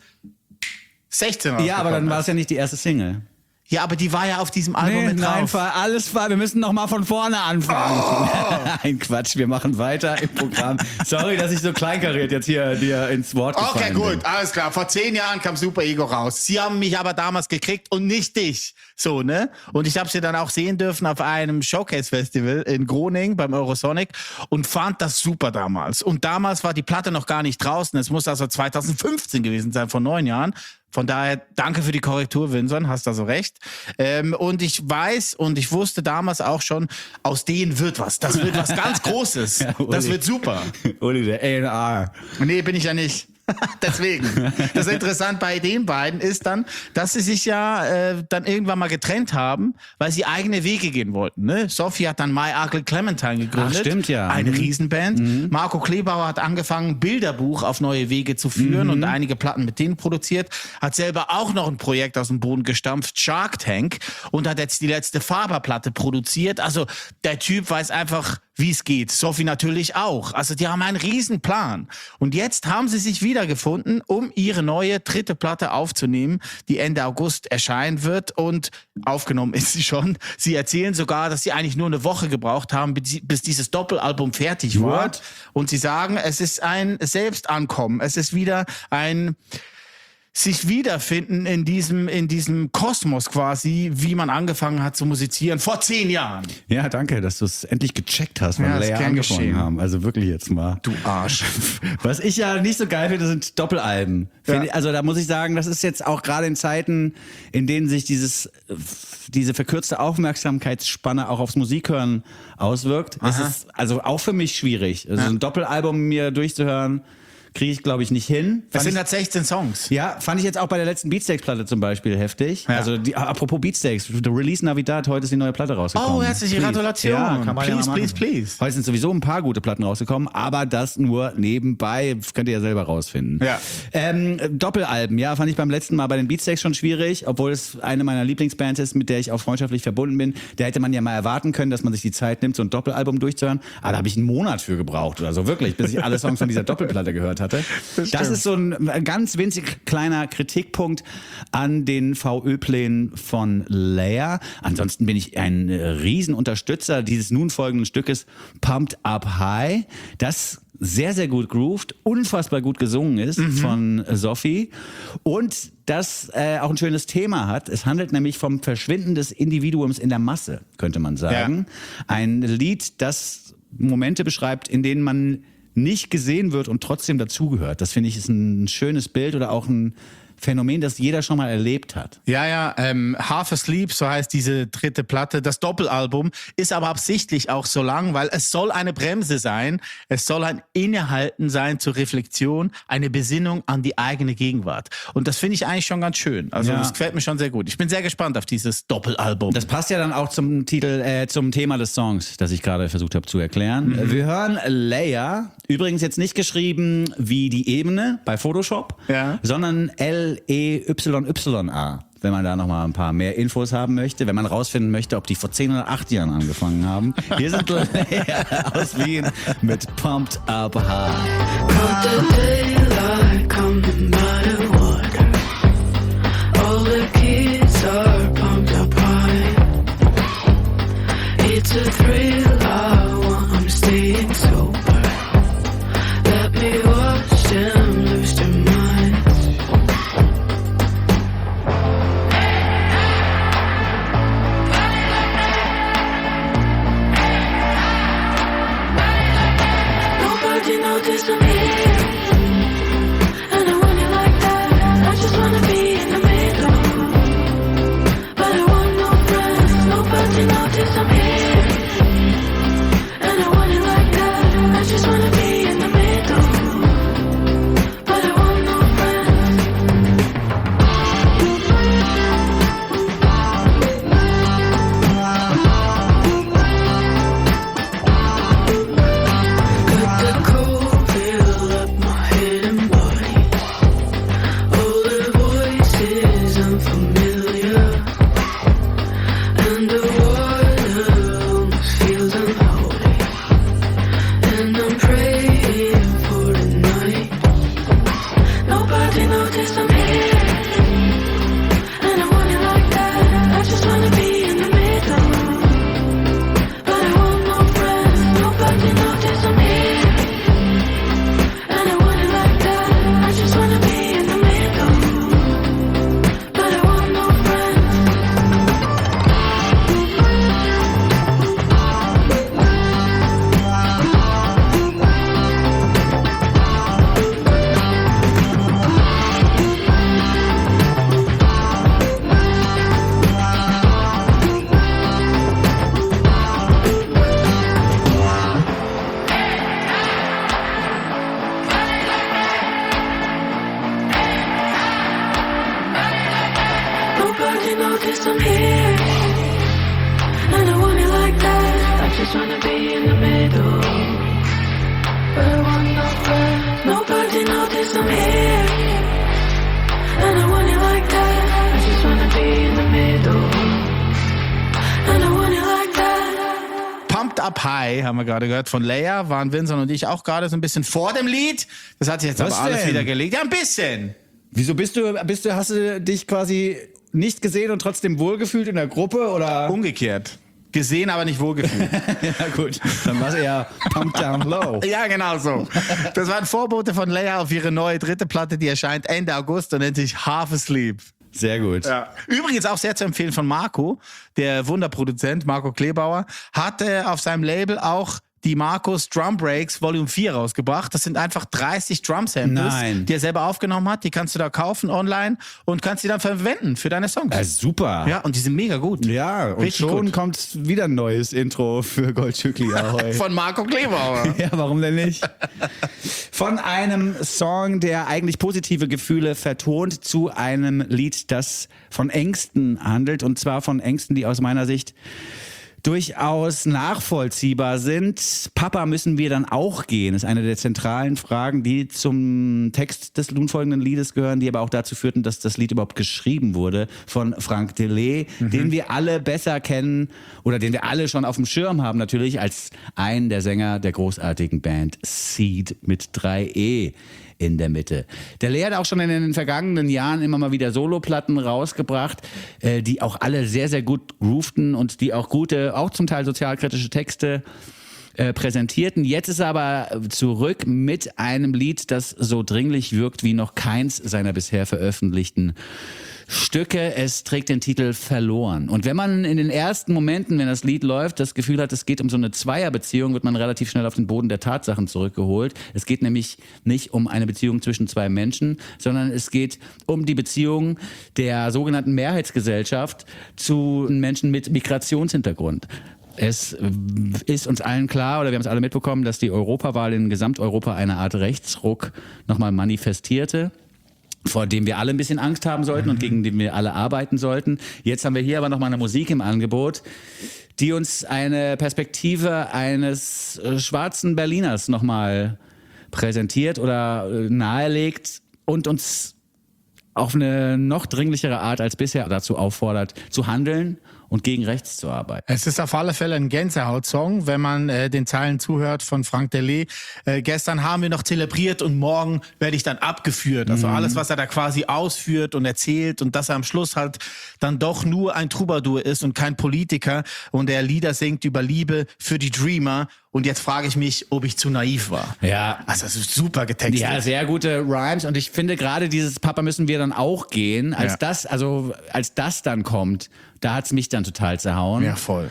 Ja, aber dann rausgekommen war ist. es ja nicht die erste Single. Ja, aber die war ja auf diesem Album Nee, mit nein, drauf. Fall, alles Fall. Wir müssen noch mal von vorne anfangen. Nein, Quatsch, wir machen weiter im Programm. Sorry, dass ich so kleinkariert jetzt hier dir ins Wort Okay, gefallen gut, bin. alles klar. Vor zehn Jahren kam Super Ego raus. Sie haben mich aber damals gekriegt und nicht dich. So, ne? Und ich habe sie dann auch sehen dürfen auf einem Showcase-Festival in Groningen beim Eurosonic und fand das super damals. Und damals war die Platte noch gar nicht draußen. Es muss also zweitausendfünfzehn gewesen sein, vor neun Jahren. Von daher, danke für die Korrektur, Vinson, hast also recht. Ähm, und ich weiß und ich wusste damals auch schon, aus denen wird was. Das wird was ganz Großes. Ja, Uli. Das wird super. Uli, der A und R. Nee, bin ich ja nicht. Deswegen. Das Interessante bei den beiden ist dann, dass sie sich ja äh, dann irgendwann mal getrennt haben, weil sie eigene Wege gehen wollten. Ne? Sophie hat dann My Ugly Clementine gegründet. Ach, stimmt, ja. Eine Mhm. Riesenband. Marco Kleebauer hat angefangen, Bilderbuch auf neue Wege zu führen Mhm. und einige Platten mit denen produziert. Hat selber auch noch ein Projekt aus dem Boden gestampft, Shark Tank, und hat jetzt die letzte Faberplatte produziert. Also der Typ weiß einfach, wie es geht. Sophie natürlich auch. Also die haben einen riesen Plan. Und jetzt haben sie sich wiedergefunden, um ihre neue dritte Platte aufzunehmen, die Ende August erscheinen wird. Und aufgenommen ist sie schon. Sie erzählen sogar, dass sie eigentlich nur eine Woche gebraucht haben, bis bis dieses Doppelalbum fertig war. What? Und sie sagen, es ist ein Selbstankommen. Es ist wieder ein... sich wiederfinden in diesem, in diesem Kosmos quasi, wie man angefangen hat zu musizieren vor zehn Jahren. Ja, danke, dass du es endlich gecheckt hast, wann Ja, ist Leia gern angefangen geschehen. haben. Also wirklich jetzt mal. Du Arsch. Was ich ja nicht so geil finde, sind Doppelalben. Ja. Finde- Also da muss ich sagen, das ist jetzt auch gerade in Zeiten, in denen sich dieses, diese verkürzte Aufmerksamkeitsspanne auch aufs Musikhören auswirkt. Es ist also auch für mich schwierig. Also Ja. ein Doppelalbum mir durchzuhören, kriege ich, glaube ich, nicht hin. Es Fand sind ich, halt sechzehn Songs. ja, fand ich jetzt auch bei der letzten Beatsteaks-Platte zum Beispiel heftig. Ja. Also die, apropos Beatsteaks, The Release Navidad, heute ist die neue Platte rausgekommen. Oh, herzliche Please. Gratulation. Ja, kann man ja Please, mal please, machen. please. Heute sind sowieso ein paar gute Platten rausgekommen, aber das nur nebenbei. Das könnt ihr ja selber rausfinden. Ja. Ähm, Doppelalben, ja, fand ich beim letzten Mal bei den Beatsteaks schon schwierig, obwohl es eine meiner Lieblingsbands ist, mit der ich auch freundschaftlich verbunden bin. Da hätte man ja mal erwarten können, dass man sich die Zeit nimmt, so ein Doppelalbum durchzuhören. Aber da habe ich einen Monat für gebraucht oder so, wirklich, bis ich alle Songs von dieser Doppelplatte gehört hatte. Das, ist so ein ganz winzig kleiner Kritikpunkt an den V Ö-Plänen von Leia. Ansonsten bin ich ein äh, Riesenunterstützer dieses nun folgenden Stückes Pumped Up High, das sehr, sehr gut grooved, unfassbar gut gesungen ist von Sophie und das äh, auch ein schönes Thema hat. Es handelt nämlich vom Verschwinden des Individuums in der Masse, könnte man sagen. Ein Lied, das Momente beschreibt, in denen man nicht gesehen wird und trotzdem dazugehört. Das finde ich ist ein schönes Bild oder auch ein Phänomen, das jeder schon mal erlebt hat. Ja, ja, ähm, Half Asleep, so heißt diese dritte Platte, das Doppelalbum, ist aber absichtlich auch so lang, weil es soll eine Bremse sein, es soll ein Innehalten sein zur Reflexion, eine Besinnung an die eigene Gegenwart. Und das finde ich eigentlich schon ganz schön. Also Ja. das gefällt mir schon sehr gut. Ich bin sehr gespannt auf dieses Doppelalbum. Das passt ja dann auch zum Titel, äh, zum Thema des Songs, das ich gerade versucht habe zu erklären. Äh, Wir hören Leia, übrigens jetzt nicht geschrieben wie die Ebene bei Photoshop, Ja. sondern L E Y Y A. Wenn man da noch mal ein paar mehr Infos haben möchte, wenn man rausfinden möchte, ob die vor zehn oder acht Jahren angefangen haben. Hier sind Leia aus Wien mit Pumped Up High. Cut the daylight, coming by the water. All the kids are pumped up high. It's a thrill, I want 'em staying sober. Let me watch them lose their minds. Nobody notice I'm here. And I want it like that. I just wanna be in the middle. But I want no friends. Nobody notice I'm here. And I want it like that. I just wanna be in the middle. But I want no friends. Got the cold fill up my head and body. All the voices unfamiliar, and the water almost feels unholy. And I'm praying for the night. Nobody noticed I'm here, and I want it like that. I just wanna be in the middle, but I want no friends. Nobody noticed I'm here, and I want it like that. I just wanna be in the middle, but I want no friends. Nobody noticed I'm here, and I want it like that. I just wanna be in the middle, but I want no friends. Nobody noticed I'm here, and I want it like that. I just wanna be in the middle, and I want it like that. Pumped Up High haben wir gerade gehört von Leia, waren Vincent und ich auch gerade so ein bisschen vor dem Lied. Das hat sich jetzt Was aber alles denn? wieder gelegt. Ja, ein bisschen. Wieso bist du, bist du, hast du dich quasi nicht gesehen und trotzdem wohlgefühlt in der Gruppe oder? Umgekehrt. Gesehen, aber nicht wohlgefühlt. Ja gut, dann war es eher Pump Down Low. Ja, genau so. Das waren Vorbote von Leia auf ihre neue dritte Platte, die erscheint Ende August und nennt sich Half Asleep. Sehr gut. Ja. Übrigens auch sehr zu empfehlen von Marco, der Wunderproduzent, Marco Klebauer, hat äh, auf seinem Label auch die Marcos Drum Breaks Volume vier rausgebracht. Das sind einfach dreißig Drum-Samples, Nein. die er selber aufgenommen hat. Die kannst du da kaufen online und kannst die dann verwenden für deine Songs. Ja, super. Ja, und die sind mega gut. Ja, und Richtig schon gut. kommt wieder ein neues Intro für Goldstückli Ahoi. Von Marco Klebauer. Ja, warum denn nicht? Von einem Song, der eigentlich positive Gefühle vertont, zu einem Lied, das von Ängsten handelt. Und zwar von Ängsten, die aus meiner Sicht durchaus nachvollziehbar sind. Papa, müssen wir dann auch gehen? Ist eine der zentralen Fragen, die zum Text des nun folgenden Liedes gehören, die aber auch dazu führten, dass das Lied überhaupt geschrieben wurde von Frank Delay, mhm. den wir alle besser kennen oder den wir alle schon auf dem Schirm haben natürlich als einen der Sänger der großartigen Band Seed mit drei E in der Mitte. Der Lea hat auch schon in den vergangenen Jahren immer mal wieder Soloplatten rausgebracht, äh, die auch alle sehr, sehr gut groovten und die auch gute, auch zum Teil sozialkritische Texte äh, präsentierten. Jetzt ist er aber zurück mit einem Lied, das so dringlich wirkt wie noch keins seiner bisher veröffentlichten Stücke. Es trägt den Titel Verloren. Und wenn man in den ersten Momenten, wenn das Lied läuft, das Gefühl hat, es geht um so eine Zweierbeziehung, wird man relativ schnell auf den Boden der Tatsachen zurückgeholt. Es geht nämlich nicht um eine Beziehung zwischen zwei Menschen, sondern es geht um die Beziehung der sogenannten Mehrheitsgesellschaft zu Menschen mit Migrationshintergrund. Es ist uns allen klar, oder wir haben es alle mitbekommen, dass die Europawahl in Gesamteuropa eine Art Rechtsruck nochmal manifestierte, vor dem wir alle ein bisschen Angst haben sollten und gegen den wir alle arbeiten sollten. Jetzt haben wir hier aber nochmal eine Musik im Angebot, die uns eine Perspektive eines äh, schwarzen Berliners nochmal präsentiert oder äh, nahelegt und uns auf eine noch dringlichere Art als bisher dazu auffordert, zu handeln und gegen rechts zu arbeiten. Es ist auf alle Fälle ein Gänsehaut-Song, wenn man äh, den Zeilen zuhört von Frank Delay. Äh, gestern haben wir noch zelebriert und morgen werde ich dann abgeführt. Also mhm. alles, was er da quasi ausführt und erzählt und dass er am Schluss halt dann doch nur ein Troubadour ist und kein Politiker und er Lieder singt über Liebe für die Dreamer. Und jetzt frage ich mich, ob ich zu naiv war. Ja. Also es ist super getextet. Ja, sehr gute Rhymes und ich finde gerade dieses Papa, müssen wir dann auch gehen, als Ja. das, also als das dann kommt, da hat's mich dann total zerhauen. Ja, voll.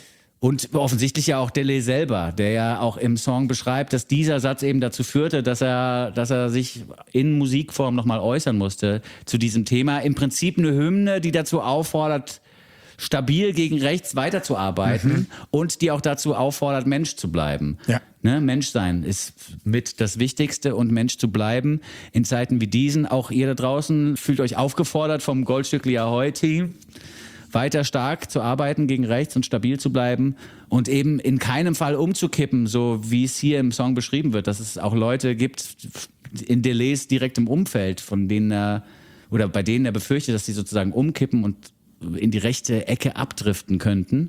Und offensichtlich ja auch Delay selber, der ja auch im Song beschreibt, dass dieser Satz eben dazu führte, dass er, dass er sich in Musikform nochmal äußern musste zu diesem Thema. Im Prinzip eine Hymne, die dazu auffordert, stabil gegen rechts weiterzuarbeiten mhm. und die auch dazu auffordert, Mensch zu bleiben. Ja. Ne, Mensch sein ist mit das Wichtigste und Mensch zu bleiben in Zeiten wie diesen. Auch ihr da draußen fühlt euch aufgefordert vom Goldstückli Ahoi-Team, weiter stark zu arbeiten gegen rechts und stabil zu bleiben und eben in keinem Fall umzukippen, so wie es hier im Song beschrieben wird, dass es auch Leute gibt in Delays direktem Umfeld, von denen er oder bei denen er befürchtet, dass sie sozusagen umkippen und in die rechte Ecke abdriften könnten.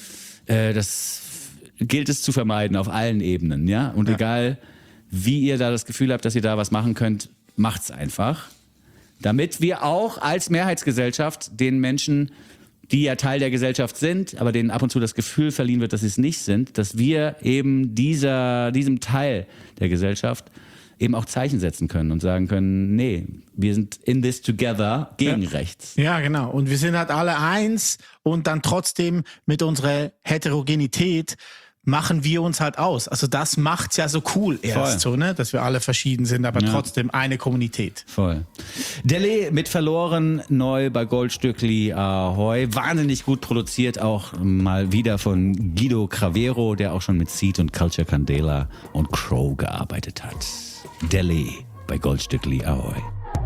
Äh, das gilt es zu vermeiden auf allen Ebenen, ja. Und ja. egal, wie ihr da das Gefühl habt, dass ihr da was machen könnt, macht's einfach. Damit wir auch als Mehrheitsgesellschaft den Menschen, die ja Teil der Gesellschaft sind, aber denen ab und zu das Gefühl verliehen wird, dass sie es nicht sind, dass wir eben dieser, diesem Teil der Gesellschaft eben auch Zeichen setzen können und sagen können, nee, wir sind in this together gegen ja. rechts. Ja, genau. Und wir sind halt alle eins und dann trotzdem mit unserer Heterogenität machen wir uns halt aus. Also das macht's ja so cool erst, so, ne? Dass wir alle verschieden sind, aber ja. trotzdem eine Kommunität. Voll. Delay mit Verloren, neu bei Goldstückli Ahoi. Wahnsinnig gut produziert, auch mal wieder von Guido Cravero, der auch schon mit Seed und Culture Candela und Crow gearbeitet hat. Delay bei Goldstückli Ahoi.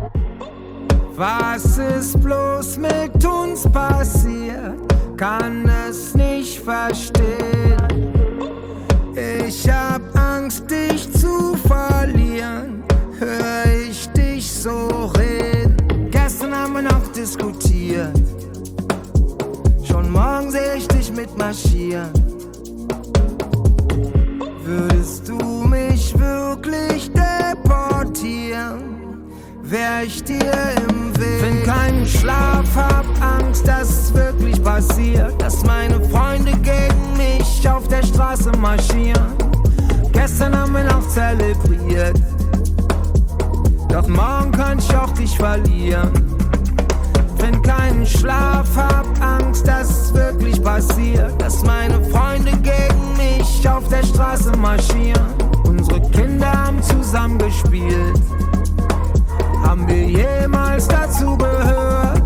Was ist bloß mit uns passiert? Kann es nicht verstehen. Ich hab Angst, dich zu verlieren. Hör ich dich so reden. Gestern haben wir noch diskutiert. Schon morgen seh ich dich mitmarschieren. Würdest du mich wirklich deportieren? Wär ich dir im Weg. Find keinen Schlaf, hab Angst, dass es wirklich passiert. Dass meine Freunde gehen mich auf der Straße marschieren. Gestern haben wir noch zelebriert, doch morgen kann ich auch dich verlieren. Wenn keinen Schlaf hab, Angst, dass es wirklich passiert, dass meine Freunde gegen mich auf der Straße marschieren. Unsere Kinder haben zusammen gespielt, haben wir jemals dazu gehört?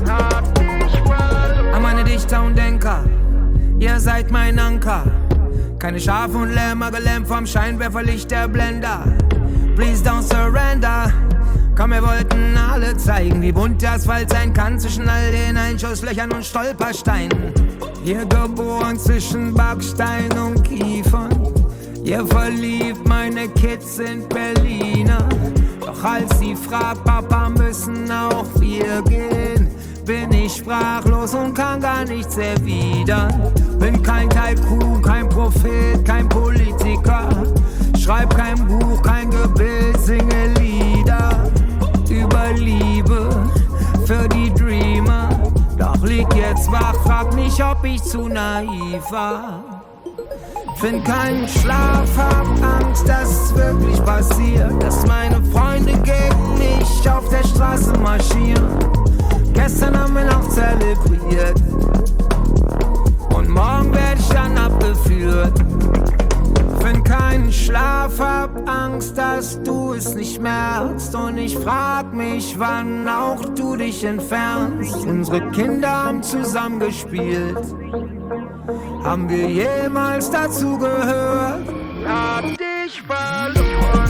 An meine Dichter und Denker, ihr seid mein Anker. Keine Schafe und Lämmer, gelähmt vom Scheinwerferlicht der Blender. Please don't surrender. Komm, wir wollten alle zeigen, wie bunt der Asphalt sein kann zwischen all den Einschusslöchern und Stolpersteinen. Ihr geboren zwischen Backstein und Kiefern. Ihr verliebt, meine Kids sind Berliner. Doch als sie fragt, Papa, müssen auch wir gehen, bin ich sprachlos und kann gar nichts erwidern. Bin kein Tycoon, kein Prophet, kein Politiker. Schreib kein Buch, kein Gebet, singe Lieder über Liebe für die Dreamer. Doch lieg jetzt wach, frag mich, ob ich zu naiv war. Find keinen Schlaf, hab Angst, dass es wirklich passiert, dass meine Freunde gegen mich auf der Straße marschieren. Gestern haben wir noch zelebriert und morgen werd ich dann abgeführt. Find keinen Schlaf, hab Angst, dass du es nicht merkst. Und ich frag mich, wann auch du dich entfernst. Unsere Kinder haben zusammen gespielt, haben wir jemals dazu gehört? Hab dich verloren.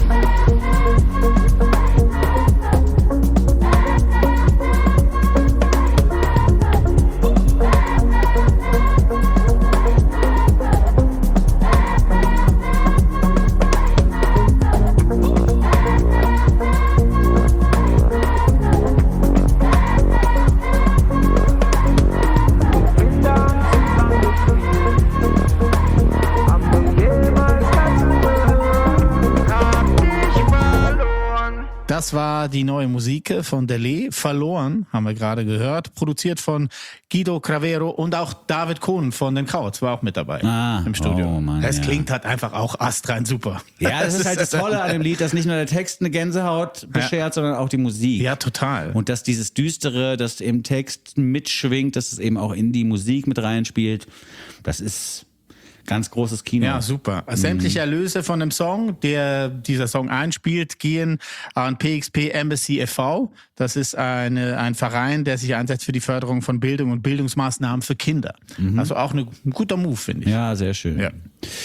Das war die neue Musik von Delay, Verloren, haben wir gerade gehört, produziert von Guido Cravero und auch David Kohn von den Krauts war auch mit dabei Ah, im Studio. oh Mann, es ja. klingt halt einfach auch astrein super. Ja, das ist halt das Tolle an dem Lied, dass nicht nur der Text eine Gänsehaut beschert, sondern auch die Musik. Ja, total. Und dass dieses Düstere, das im Text mitschwingt, dass es eben auch in die Musik mit reinspielt, das ist ganz großes Kino. Ja, super. Sämtliche Erlöse von dem Song, der dieser Song einspielt, gehen an P X P Embassy e V Das ist eine, ein Verein, der sich einsetzt für die Förderung von Bildung und Bildungsmaßnahmen für Kinder. Mhm. Also auch eine, ein guter Move, finde ich. Ja, sehr schön. Ja.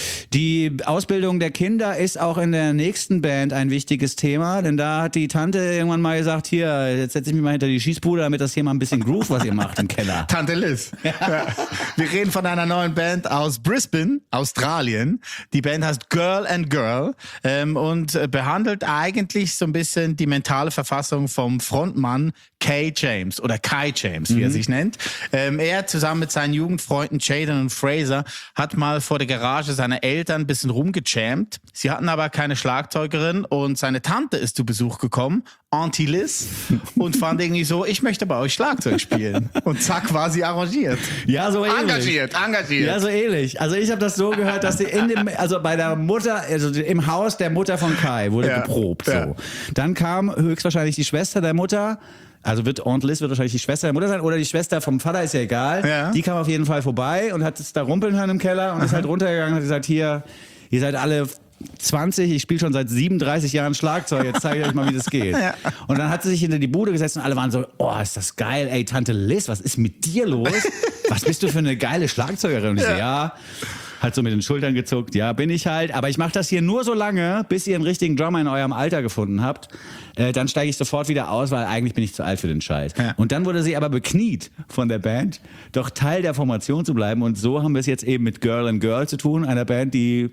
Die Ausbildung der Kinder ist auch in der nächsten Band ein wichtiges Thema, denn da hat die Tante irgendwann mal gesagt, hier, jetzt setze ich mich mal hinter die Schießbude, damit das hier mal ein bisschen Groove, was ihr macht im Keller. Tante Liz. Ja. Wir reden von einer neuen Band aus Brisbane, Australien. Die Band heißt Girl and Girl ähm, und behandelt eigentlich so ein bisschen die mentale Verfassung vom Frontmann Kay James oder Kai James, wie mhm. er sich nennt. Ähm, er zusammen mit seinen Jugendfreunden Jaden und Fraser hat mal vor der Garage seiner Eltern ein bisschen rumgejammt. Sie hatten aber keine Schlagzeugerin und seine Tante ist zu Besuch gekommen, Auntie Liz, und fand irgendwie so, ich möchte bei euch Schlagzeug spielen. Und zack, war sie arrangiert. Ja, so ähnlich. Engagiert, engagiert. Ja, so ähnlich. Also ich habe das so gehört, dass sie in dem, also bei der Mutter, also im Haus der Mutter von Kai wurde Ja. geprobt. So. Ja. Dann kam höchstwahrscheinlich die Schwester der Mutter. Also wird Aunt Liz wird wahrscheinlich die Schwester der Mutter sein oder die Schwester vom Vater, ist ja egal. Ja. Die kam auf jeden Fall vorbei und hat es da rumpeln hören im Keller und ist halt runtergegangen und hat gesagt, hier, ihr seid alle zwanzig, ich spiele schon seit siebenunddreißig Jahren Schlagzeug, jetzt zeige ich euch mal, wie das geht. Ja. Und dann hat sie sich hinter die Bude gesetzt und alle waren so, oh, ist das geil, ey, Tante Liz, was ist mit dir los? Was bist du für eine geile Schlagzeugerin? Und ich so, ja, hat so mit den Schultern gezuckt, ja, bin ich halt, aber ich mache das hier nur so lange, bis ihr einen richtigen Drummer in eurem Alter gefunden habt. Äh, dann steige ich sofort wieder aus, weil eigentlich bin ich zu alt für den Scheiß. Ja. Und dann wurde sie aber bekniet von der Band, doch Teil der Formation zu bleiben. Und so haben wir es jetzt eben mit Girl and Girl zu tun, einer Band, die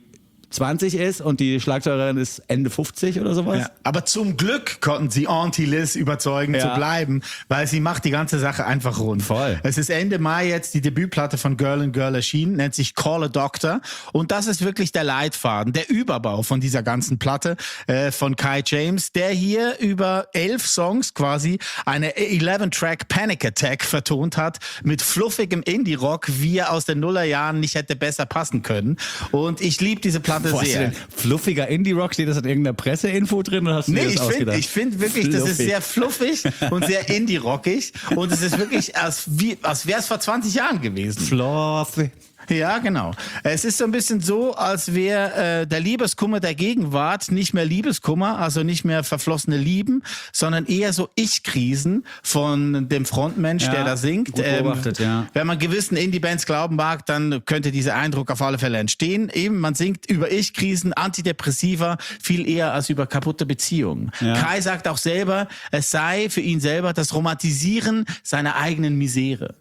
zwanzig ist und die Schlagzeugerin ist Ende fünfzig oder sowas. Ja, aber zum Glück konnten sie Auntie Liz überzeugen Ja. zu bleiben, weil sie macht die ganze Sache einfach rund. Voll. Es ist Ende Mai jetzt die Debütplatte von Girl and Girl erschienen, nennt sich Call a Doctor und das ist wirklich der Leitfaden, der Überbau von dieser ganzen Platte äh, von Kai James, der hier über elf Songs quasi eine elf-Track Panic Attack vertont hat mit fluffigem Indie-Rock, wie er aus den Nullerjahren nicht hätte besser passen können und ich liebe diese Platte Boah, hast du sehr. denn fluffiger Indie-Rock, steht das in irgendeiner Presseinfo drin oder hast du Nee, dir das ich finde ausgedacht? ich find wirklich, das ist Fluffig. sehr fluffig und sehr indie-rockig und es ist wirklich, als, wie, als wäre es vor zwanzig Jahren gewesen. Fluffy. Ja, genau. Es ist so ein bisschen so, als wäre äh, der Liebeskummer der Gegenwart nicht mehr Liebeskummer, also nicht mehr verflossene Lieben, sondern eher so Ich-Krisen von dem Frontmensch, Ja, der da singt. gut beobachtet, ja. Wenn man gewissen Indie-Bands glauben mag, dann könnte dieser Eindruck auf alle Fälle entstehen. Eben, man singt über Ich-Krisen, Antidepressiva, viel eher als über kaputte Beziehungen. Ja. Kai sagt auch selber, es sei für ihn selber das Romantisieren seiner eigenen Misere.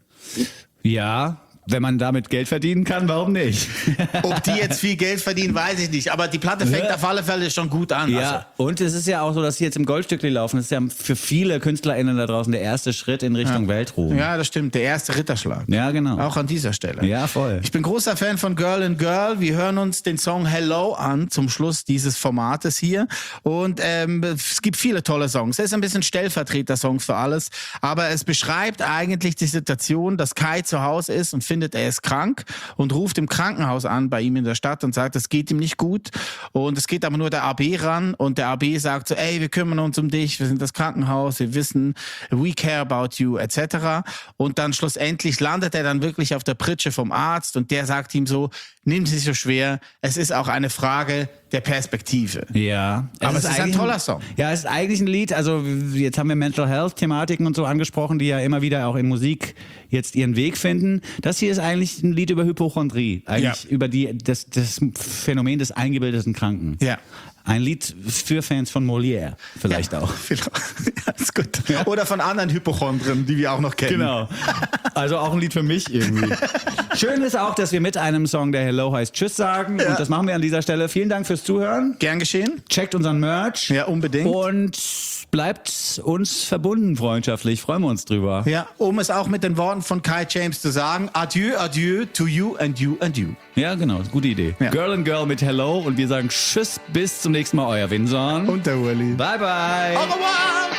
Ja, wenn man damit Geld verdienen kann, warum nicht? Ob die jetzt viel Geld verdienen, weiß ich nicht. Aber die Platte fängt Ja. auf alle Fälle schon gut an. Ja, und es ist ja auch so, dass die jetzt im Goldstückli laufen. Das ist ja für viele KünstlerInnen da draußen der erste Schritt in Richtung Weltruhm. Ja, das stimmt. Der erste Ritterschlag. Ja, genau. Auch an dieser Stelle. Ja, voll. Ich bin großer Fan von Girl and Girl. Wir hören uns den Song Hello an zum Schluss dieses Formates hier. Und ähm, es gibt viele tolle Songs. Es ist ein bisschen Stellvertreter-Songs für alles. Aber es beschreibt eigentlich die Situation, dass Kai zu Hause ist und findet, er ist krank und ruft im Krankenhaus an bei ihm in der Stadt und sagt, es geht ihm nicht gut. Und es geht aber nur der A B ran. Und der A B sagt so, ey, wir kümmern uns um dich. Wir sind das Krankenhaus. Wir wissen, we care about you, et cetera. Und dann schlussendlich landet er dann wirklich auf der Pritsche vom Arzt und der sagt ihm so, nimm sie so schwer. Es ist auch eine Frage der Perspektive. Ja. Aber es ist ein eigentlich toller Song. Ja, es ist eigentlich ein Lied, also jetzt haben wir Mental Health Thematiken und so angesprochen, die ja immer wieder auch in Musik jetzt ihren Weg finden. Das hier ist eigentlich ein Lied über Hypochondrie, eigentlich Ja. über die, das, das Phänomen des eingebildeten Kranken. Ja. Ein Lied für Fans von Molière vielleicht auch. Ja, ist gut. Oder von anderen Hypochondren, die wir auch noch kennen. Genau. Also auch ein Lied für mich irgendwie. Schön ist auch, dass wir mit einem Song, der Hello heißt, Tschüss sagen. Und das machen wir an dieser Stelle. Vielen Dank fürs Zuhören. Gern geschehen. Checkt unseren Merch. Ja, unbedingt. Und bleibt uns verbunden freundschaftlich. Freuen wir uns drüber. Ja, um es auch mit den Worten von Kai James zu sagen, adieu, adieu to you and you and you. Ja, genau. Gute Idee. Ja. Girl and Girl mit Hello. Und wir sagen Tschüss, bis zum nächsten Mal. Euer Winson. Und der Uli. Bye, bye. Au revoir!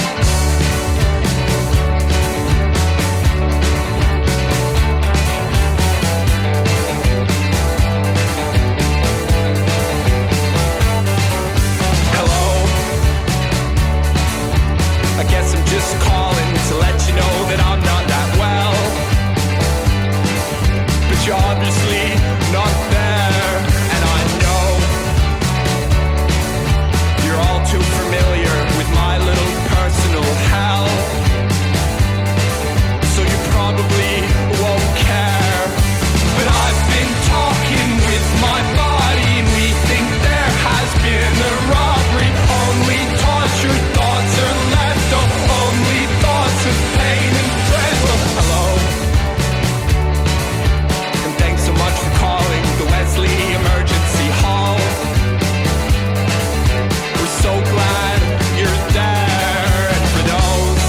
I guess I'm just calling to let you know that I'm not that well. But you're obviously not there, and I know you're all too familiar with my little personal hell. So you probably won't care. But I've been talking with my body, and we think there has been a robbery. Only tortured thoughts are left of only thoughts of pain and dread. Well, hello. And thanks so much for calling the Wesley Emergency Hall. We're so glad you're there. And for those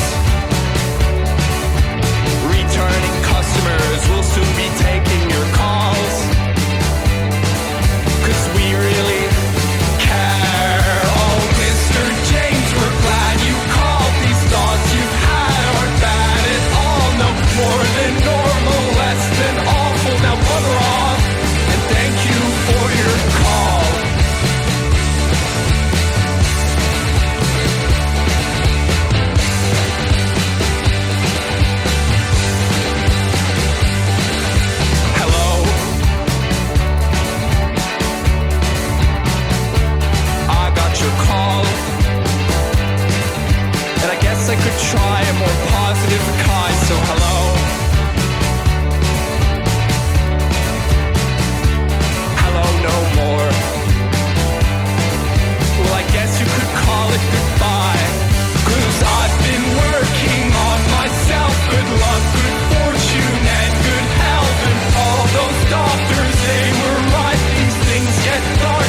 returning customers, we'll soon be taking your calls. Cause we really care. Oh, Mister James, we're glad you called. These thoughts you've had aren't bad at all. No more than normal, less than awful. Now bugger off, and thank you for your call. Hello. I got your call, and I guess I could try a more positive Kai, so hello. Hello, no more. Well, I guess you could call it goodbye, cause I've been working on myself. Good luck, good fortune, and good health, and all those doctors, they were right. These things get done.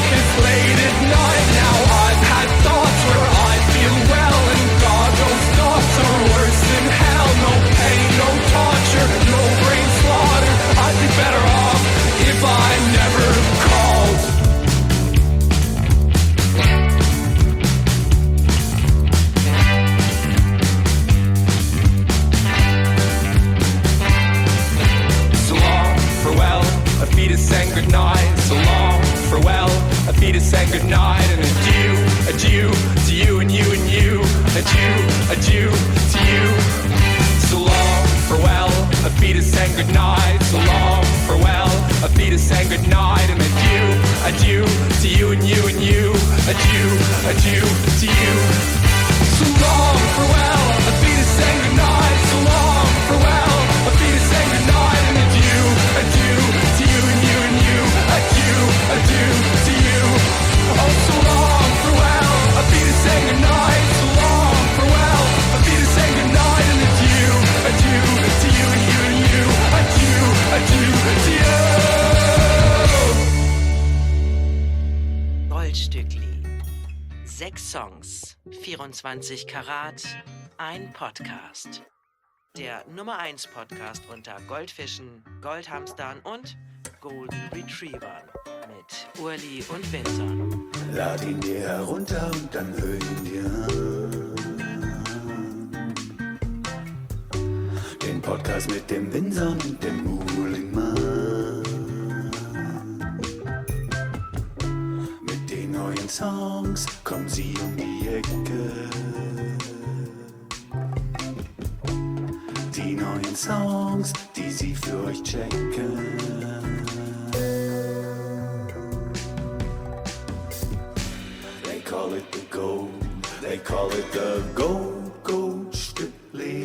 farewell, a fee to say goodnight, and adieu, adieu to you and you and you, adieu, adieu to you. So long, farewell, a fee to say goodnight, so long, farewell, a fee to say goodnight, and adieu, adieu to you and you and you, adieu, adieu to you. So long, farewell, a fee to say goodnight, so long, farewell, a fee to say goodnight, and adieu, adieu to you and you and you, adieu, adieu to you. Oh, so long, farewell, a fee to say goodnight, so long, farewell, a fee to say goodnight, and adieu, adieu to you and you and you, adieu, adieu to you. Goldstückli. Sechs Songs, vierundzwanzig Karat, ein Podcast. Der Nummer eins Podcast unter Goldfischen, Goldhamstern und Golden Retrievern mit Urli und Vinson. Lad ihn dir herunter und dann hör ihn dir an. Den Podcast mit dem Vinson und dem Urlingmann. Mit den neuen Songs kommen sie um die Ecke. Die neuen Songs, die sie für euch checken. They call it the gold, they call it the gold, gold strictly.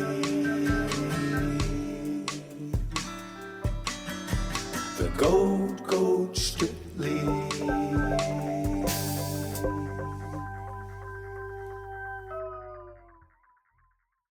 The gold, gold strictly.